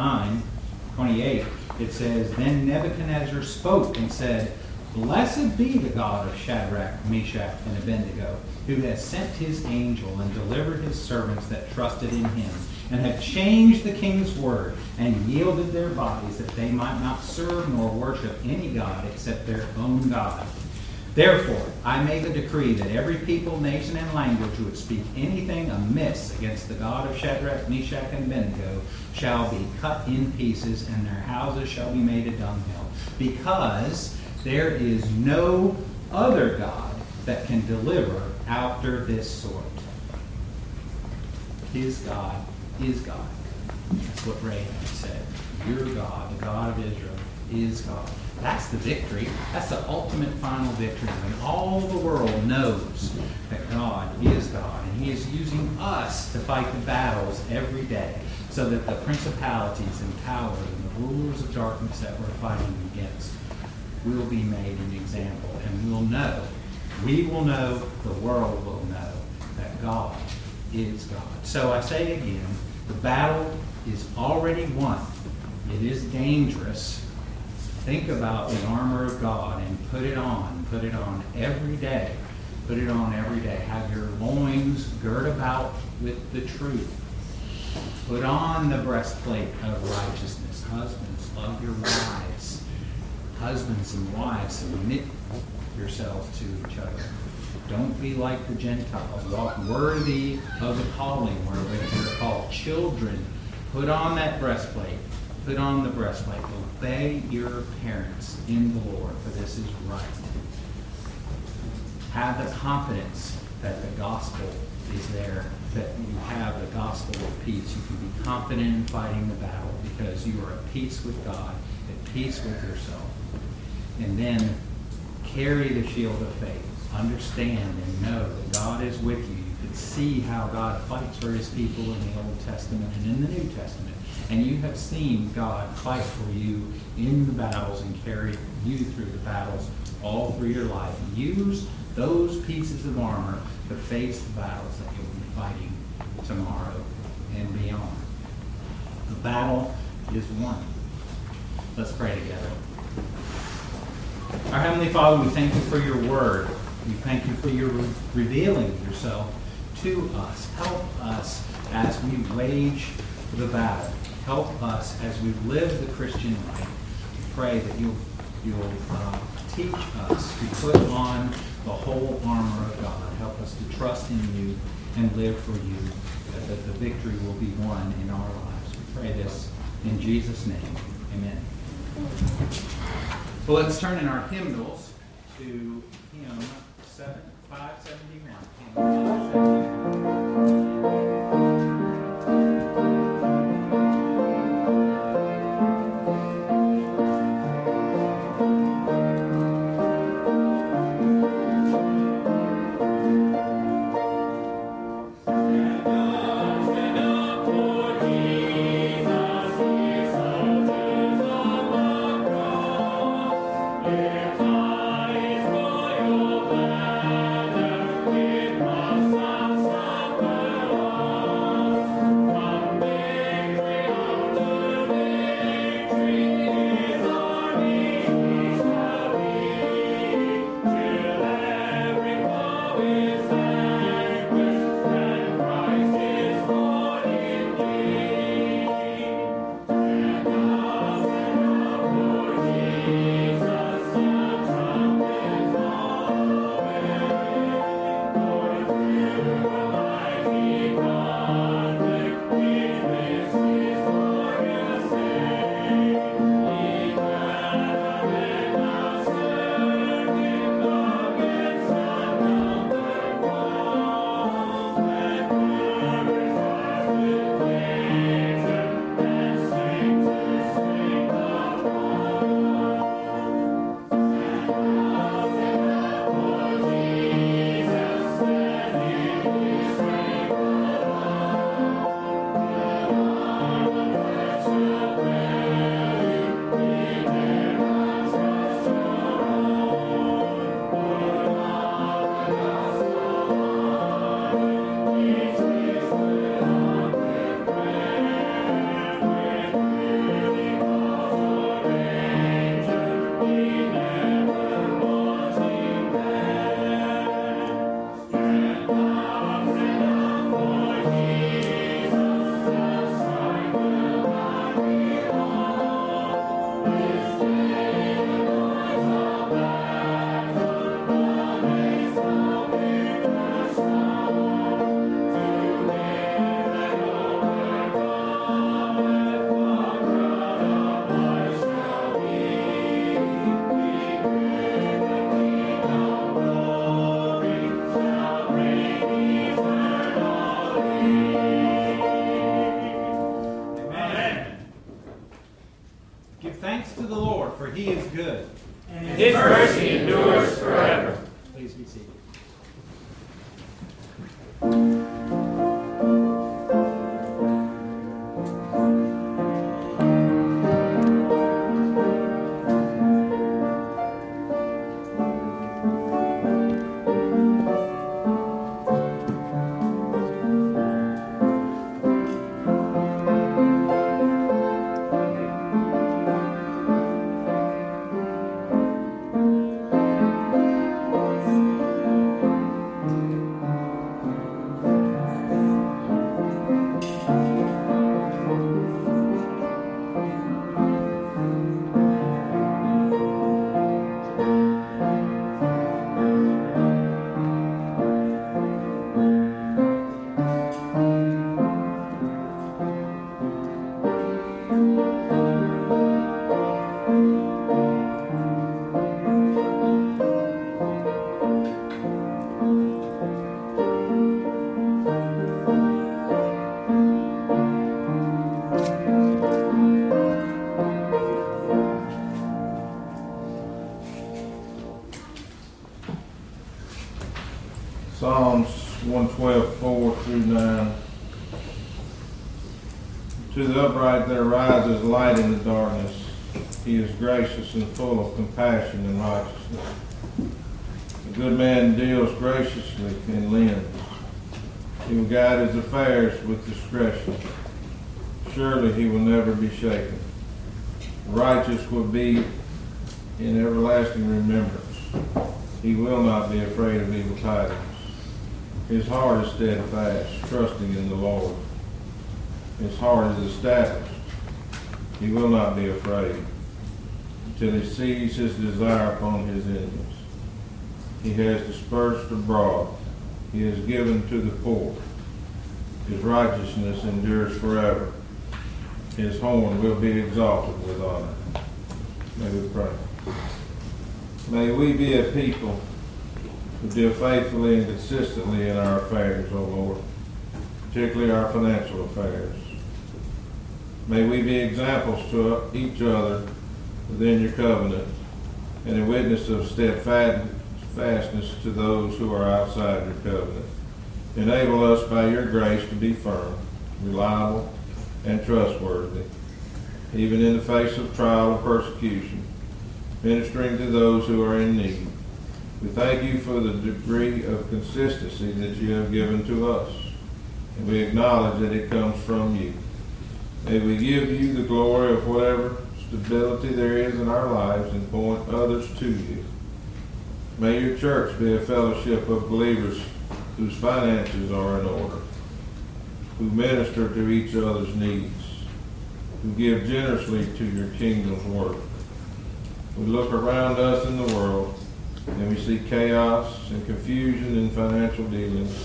Speaker 3: 28, it says, "Then Nebuchadnezzar spoke and said, Blessed be the God of Shadrach, Meshach, and Abednego, who has sent his angel and delivered his servants that trusted in him, and have changed the king's word, and yielded their bodies that they might not serve nor worship any god except their own God. Therefore, I make a decree that every people, nation, and language who would speak anything amiss against the God of Shadrach, Meshach, and Abednego shall be cut in pieces, and their houses shall be made a dunghill, because there is no other God that can deliver after this sort. His God is God." That's what Rahab said. Your God, the God of Israel, is God. That's the victory. That's the ultimate final victory when all the world knows that God is God, and he is using us to fight the battles every day so that the principalities and powers and the rulers of darkness that we're fighting against will be made an example, and we will know, the world will know that God is God. So I say again, the battle is already won. It is dangerous. Think about the armor of God and put it on. Put it on every day. Put it on every day. Have your loins girt about with the truth. Put on the breastplate of righteousness. Husbands, love your wives. Husbands and wives, submit yourselves to each other. Don't be like the Gentiles. Walk worthy of the calling wherewith you're called. Children, put on that breastplate. Put on the breastplate. Obey your parents in the Lord, for this is right. Have the confidence that the gospel is there, that you have the gospel of peace. You can be confident in fighting the battle because you are at peace with God, at peace with yourself. And then carry the shield of faith. Understand and know that God is with you. You can see how God fights for his people in the Old Testament and in the New Testament. And you have seen God fight for you in the battles and carry you through the battles all through your life. Use those pieces of armor to face the battles that you'll be fighting tomorrow and beyond. The battle is won. Let's pray together. Our Heavenly Father, we thank you for your word. We thank you for your revealing yourself to us. Help us as we wage the battle. Help us as we live the Christian life. We pray that you'll teach us to put on the whole armor of God. Help us to trust in you and live for you, that the victory will be won in our lives. We pray this in Jesus' name. Amen. Well, let's turn in our hymnals to hymn 571. Hymn 571.
Speaker 2: His mercy endures forever.
Speaker 3: Please be seated.
Speaker 2: 12, 4 through 9. To the upright there rises light in the darkness. He is gracious and full of compassion and righteousness. A good man deals graciously and lends. He will guide his affairs with discretion. Surely he will never be shaken. The righteous will be in everlasting remembrance. He will not be afraid of evil tidings. His heart is steadfast, trusting in the Lord. His heart is established. He will not be afraid until he sees his desire upon his enemies. He has dispersed abroad. He has given to the poor. His righteousness endures forever. His horn will be exalted with honor. May we pray. May we be a people who deal faithfully and consistently in our affairs, O Lord, particularly our financial affairs. May we be examples to each other within your covenant and a witness of steadfastness to those who are outside your covenant. Enable us by your grace to be firm, reliable, and trustworthy, even in the face of trial or persecution, ministering to those who are in need. We thank you for the degree of consistency that you have given to us, and we acknowledge that it comes from you. May we give you the glory of whatever stability there is in our lives and point others to you. May your church be a fellowship of believers whose finances are in order, who minister to each other's needs, who give generously to your kingdom's work. We look around us in the world and we see chaos and confusion in financial dealings.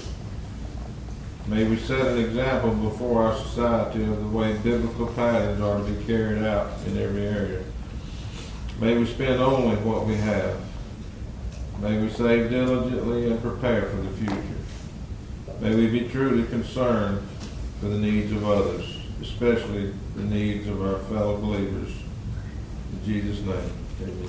Speaker 2: May we set an example before our society of the way biblical patterns are to be carried out in every area. May we spend only what we have. May we save diligently and prepare for the future. May we be truly concerned for the needs of others, especially the needs of our fellow believers. In Jesus' name, amen.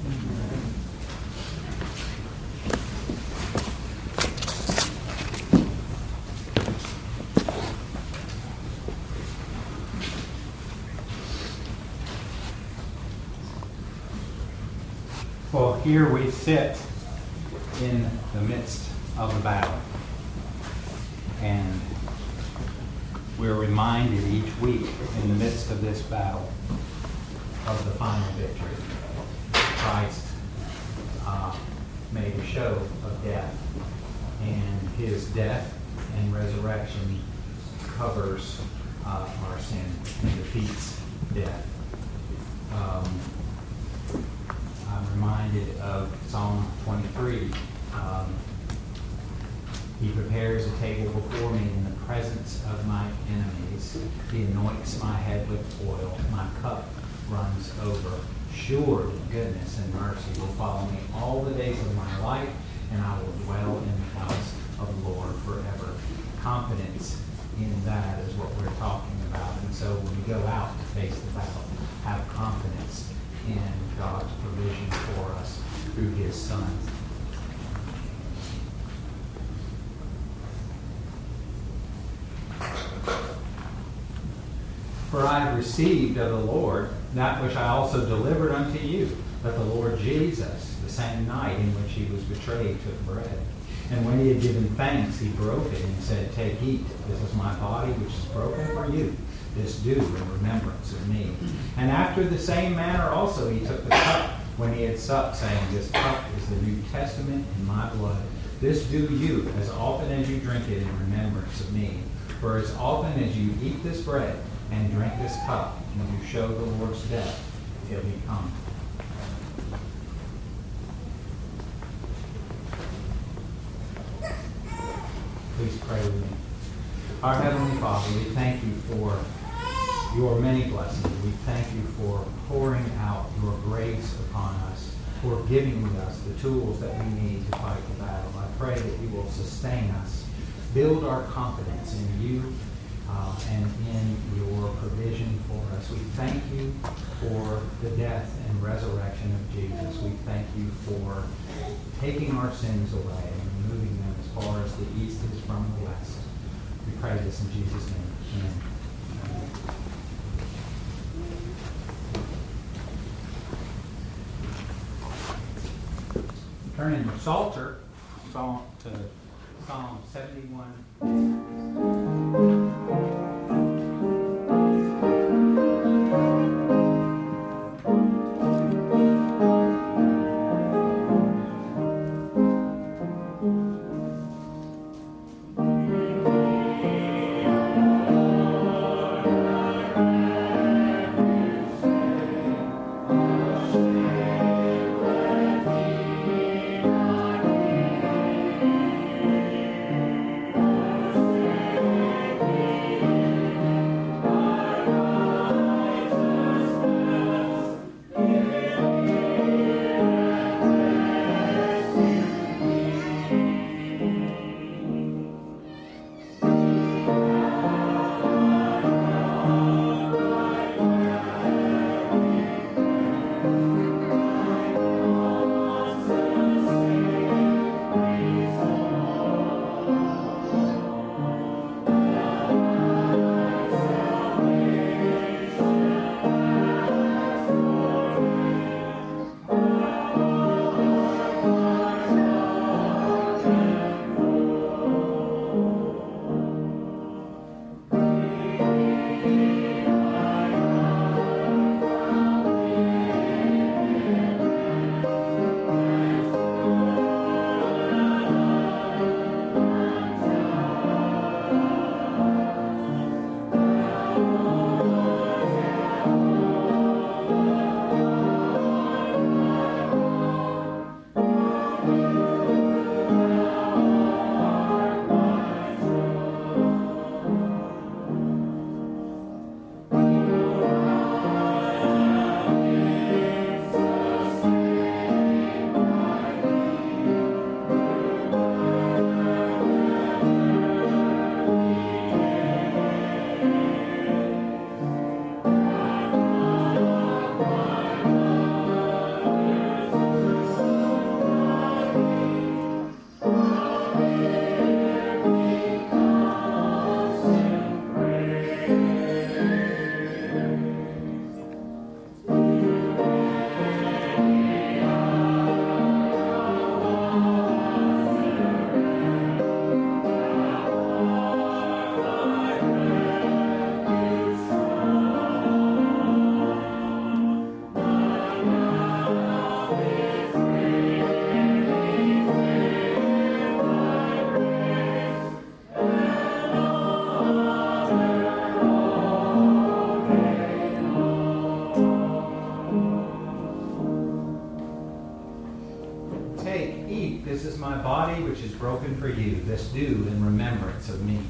Speaker 3: Well, here we sit in the midst of a battle, and we're reminded each week in the midst of this battle of the final victory. Christ made a show of death, and his death and resurrection covers our sin and defeats death. I'm reminded of Psalm 23. He prepares a table before me in the presence of my enemies. He anoints my head with oil. My cup runs over. Surely goodness and mercy will follow me all the days of my life, and I will dwell in the house of the Lord forever. Confidence in that is what we're talking about. And so when we go out to face the battle, have confidence in God's provision for us through his Son. For I have received of the Lord that which I also delivered unto you, that the Lord Jesus, the same night in which he was betrayed, took bread. And when he had given thanks, he broke it and said, Take, eat. This is my body, which is broken for you. This do in remembrance of me. And after the same manner also he took the cup when he had supped, saying, This cup is the New Testament in my blood. This do you as often as you drink it in remembrance of me. For as often as you eat this bread and drink this cup, you show the Lord's death till he come. Please pray with me. Our Heavenly Father, we thank you for your many blessings. We thank you for pouring out your grace upon us, for giving us the tools that we need to fight the battle. I pray that you will sustain us, build our confidence in you and in your provision for us. We thank you for the death and resurrection of Jesus. We thank you for taking our sins away and removing them as far as the east is from the west. We pray this in Jesus' name. Amen. Turn in your Psalter, Psalm 71. Take, eat, this is my body which is broken for you. This do in remembrance of me.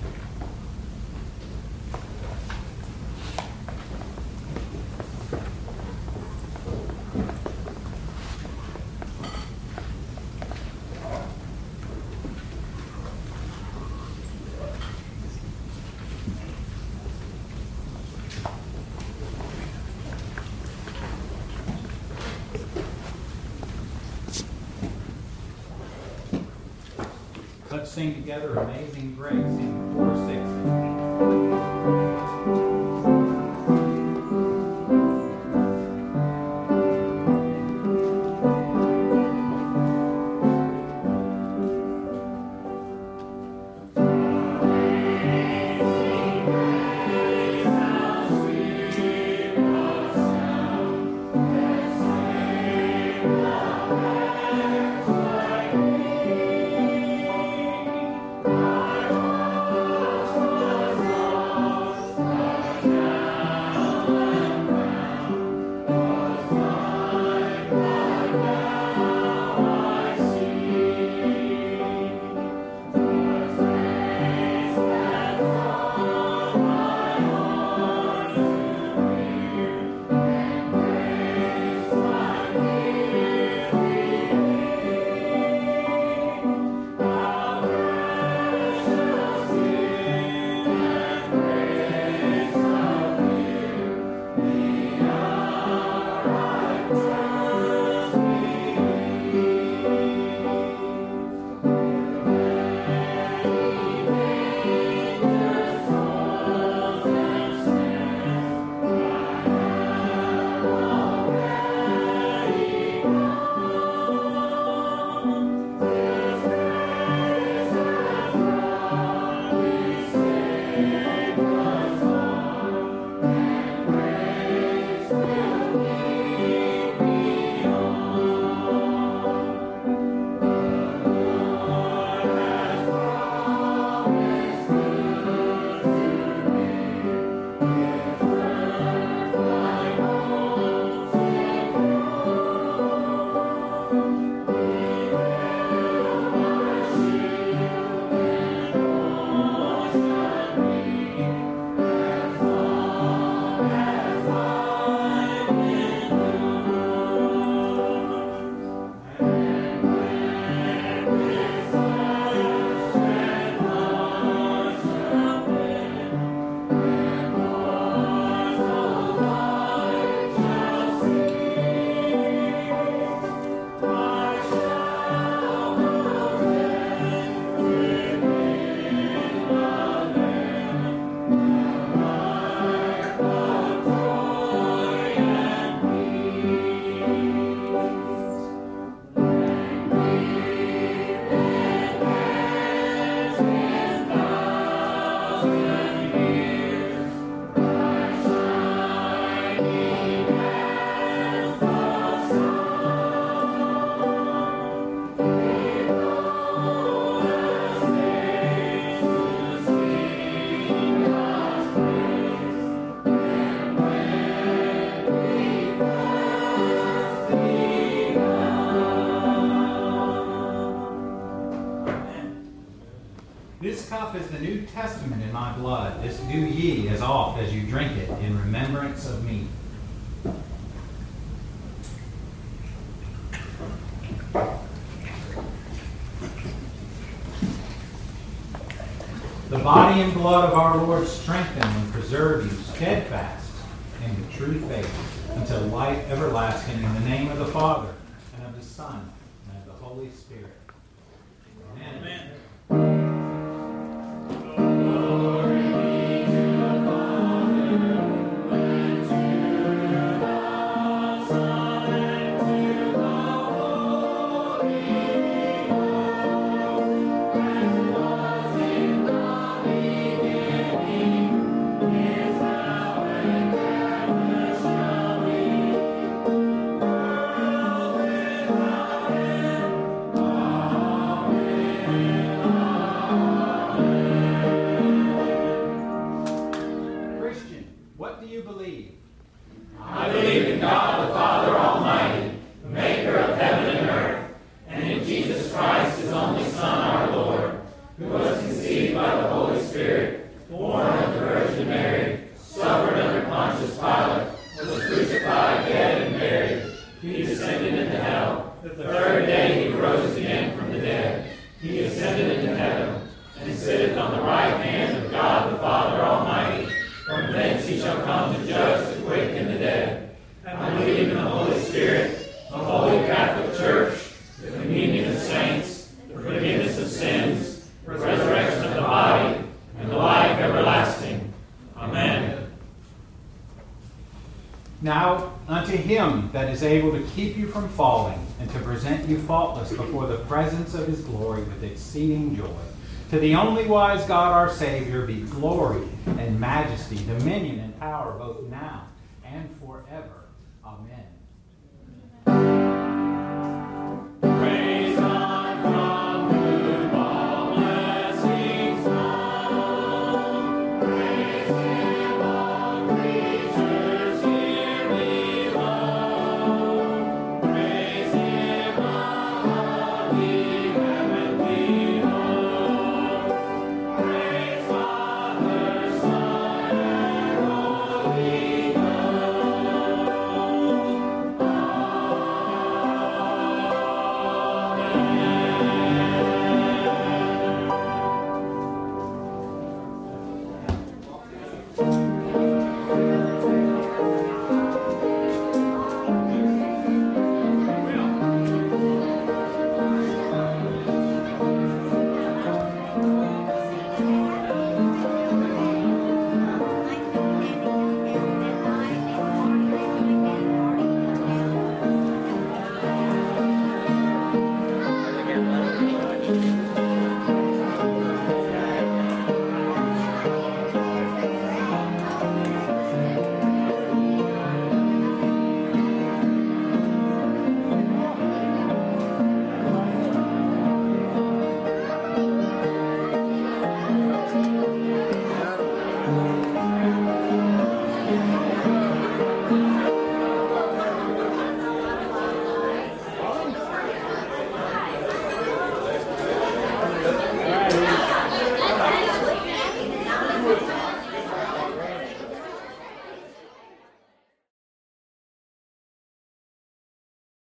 Speaker 3: Let's sing together Amazing Grace in 460. cup is the New Testament in my blood. This do ye as oft as you drink it in remembrance of me. The body and blood of our Lord strengthen and preserve you steadfast in the true faith until life everlasting, in the name of the Father, and of the Son, and of the Holy Spirit. Amen. Now unto him that is able to keep you from falling, and to present you faultless before the presence of his glory with exceeding joy. To the only wise God our Savior be glory and majesty, dominion and power both now and forever. Amen.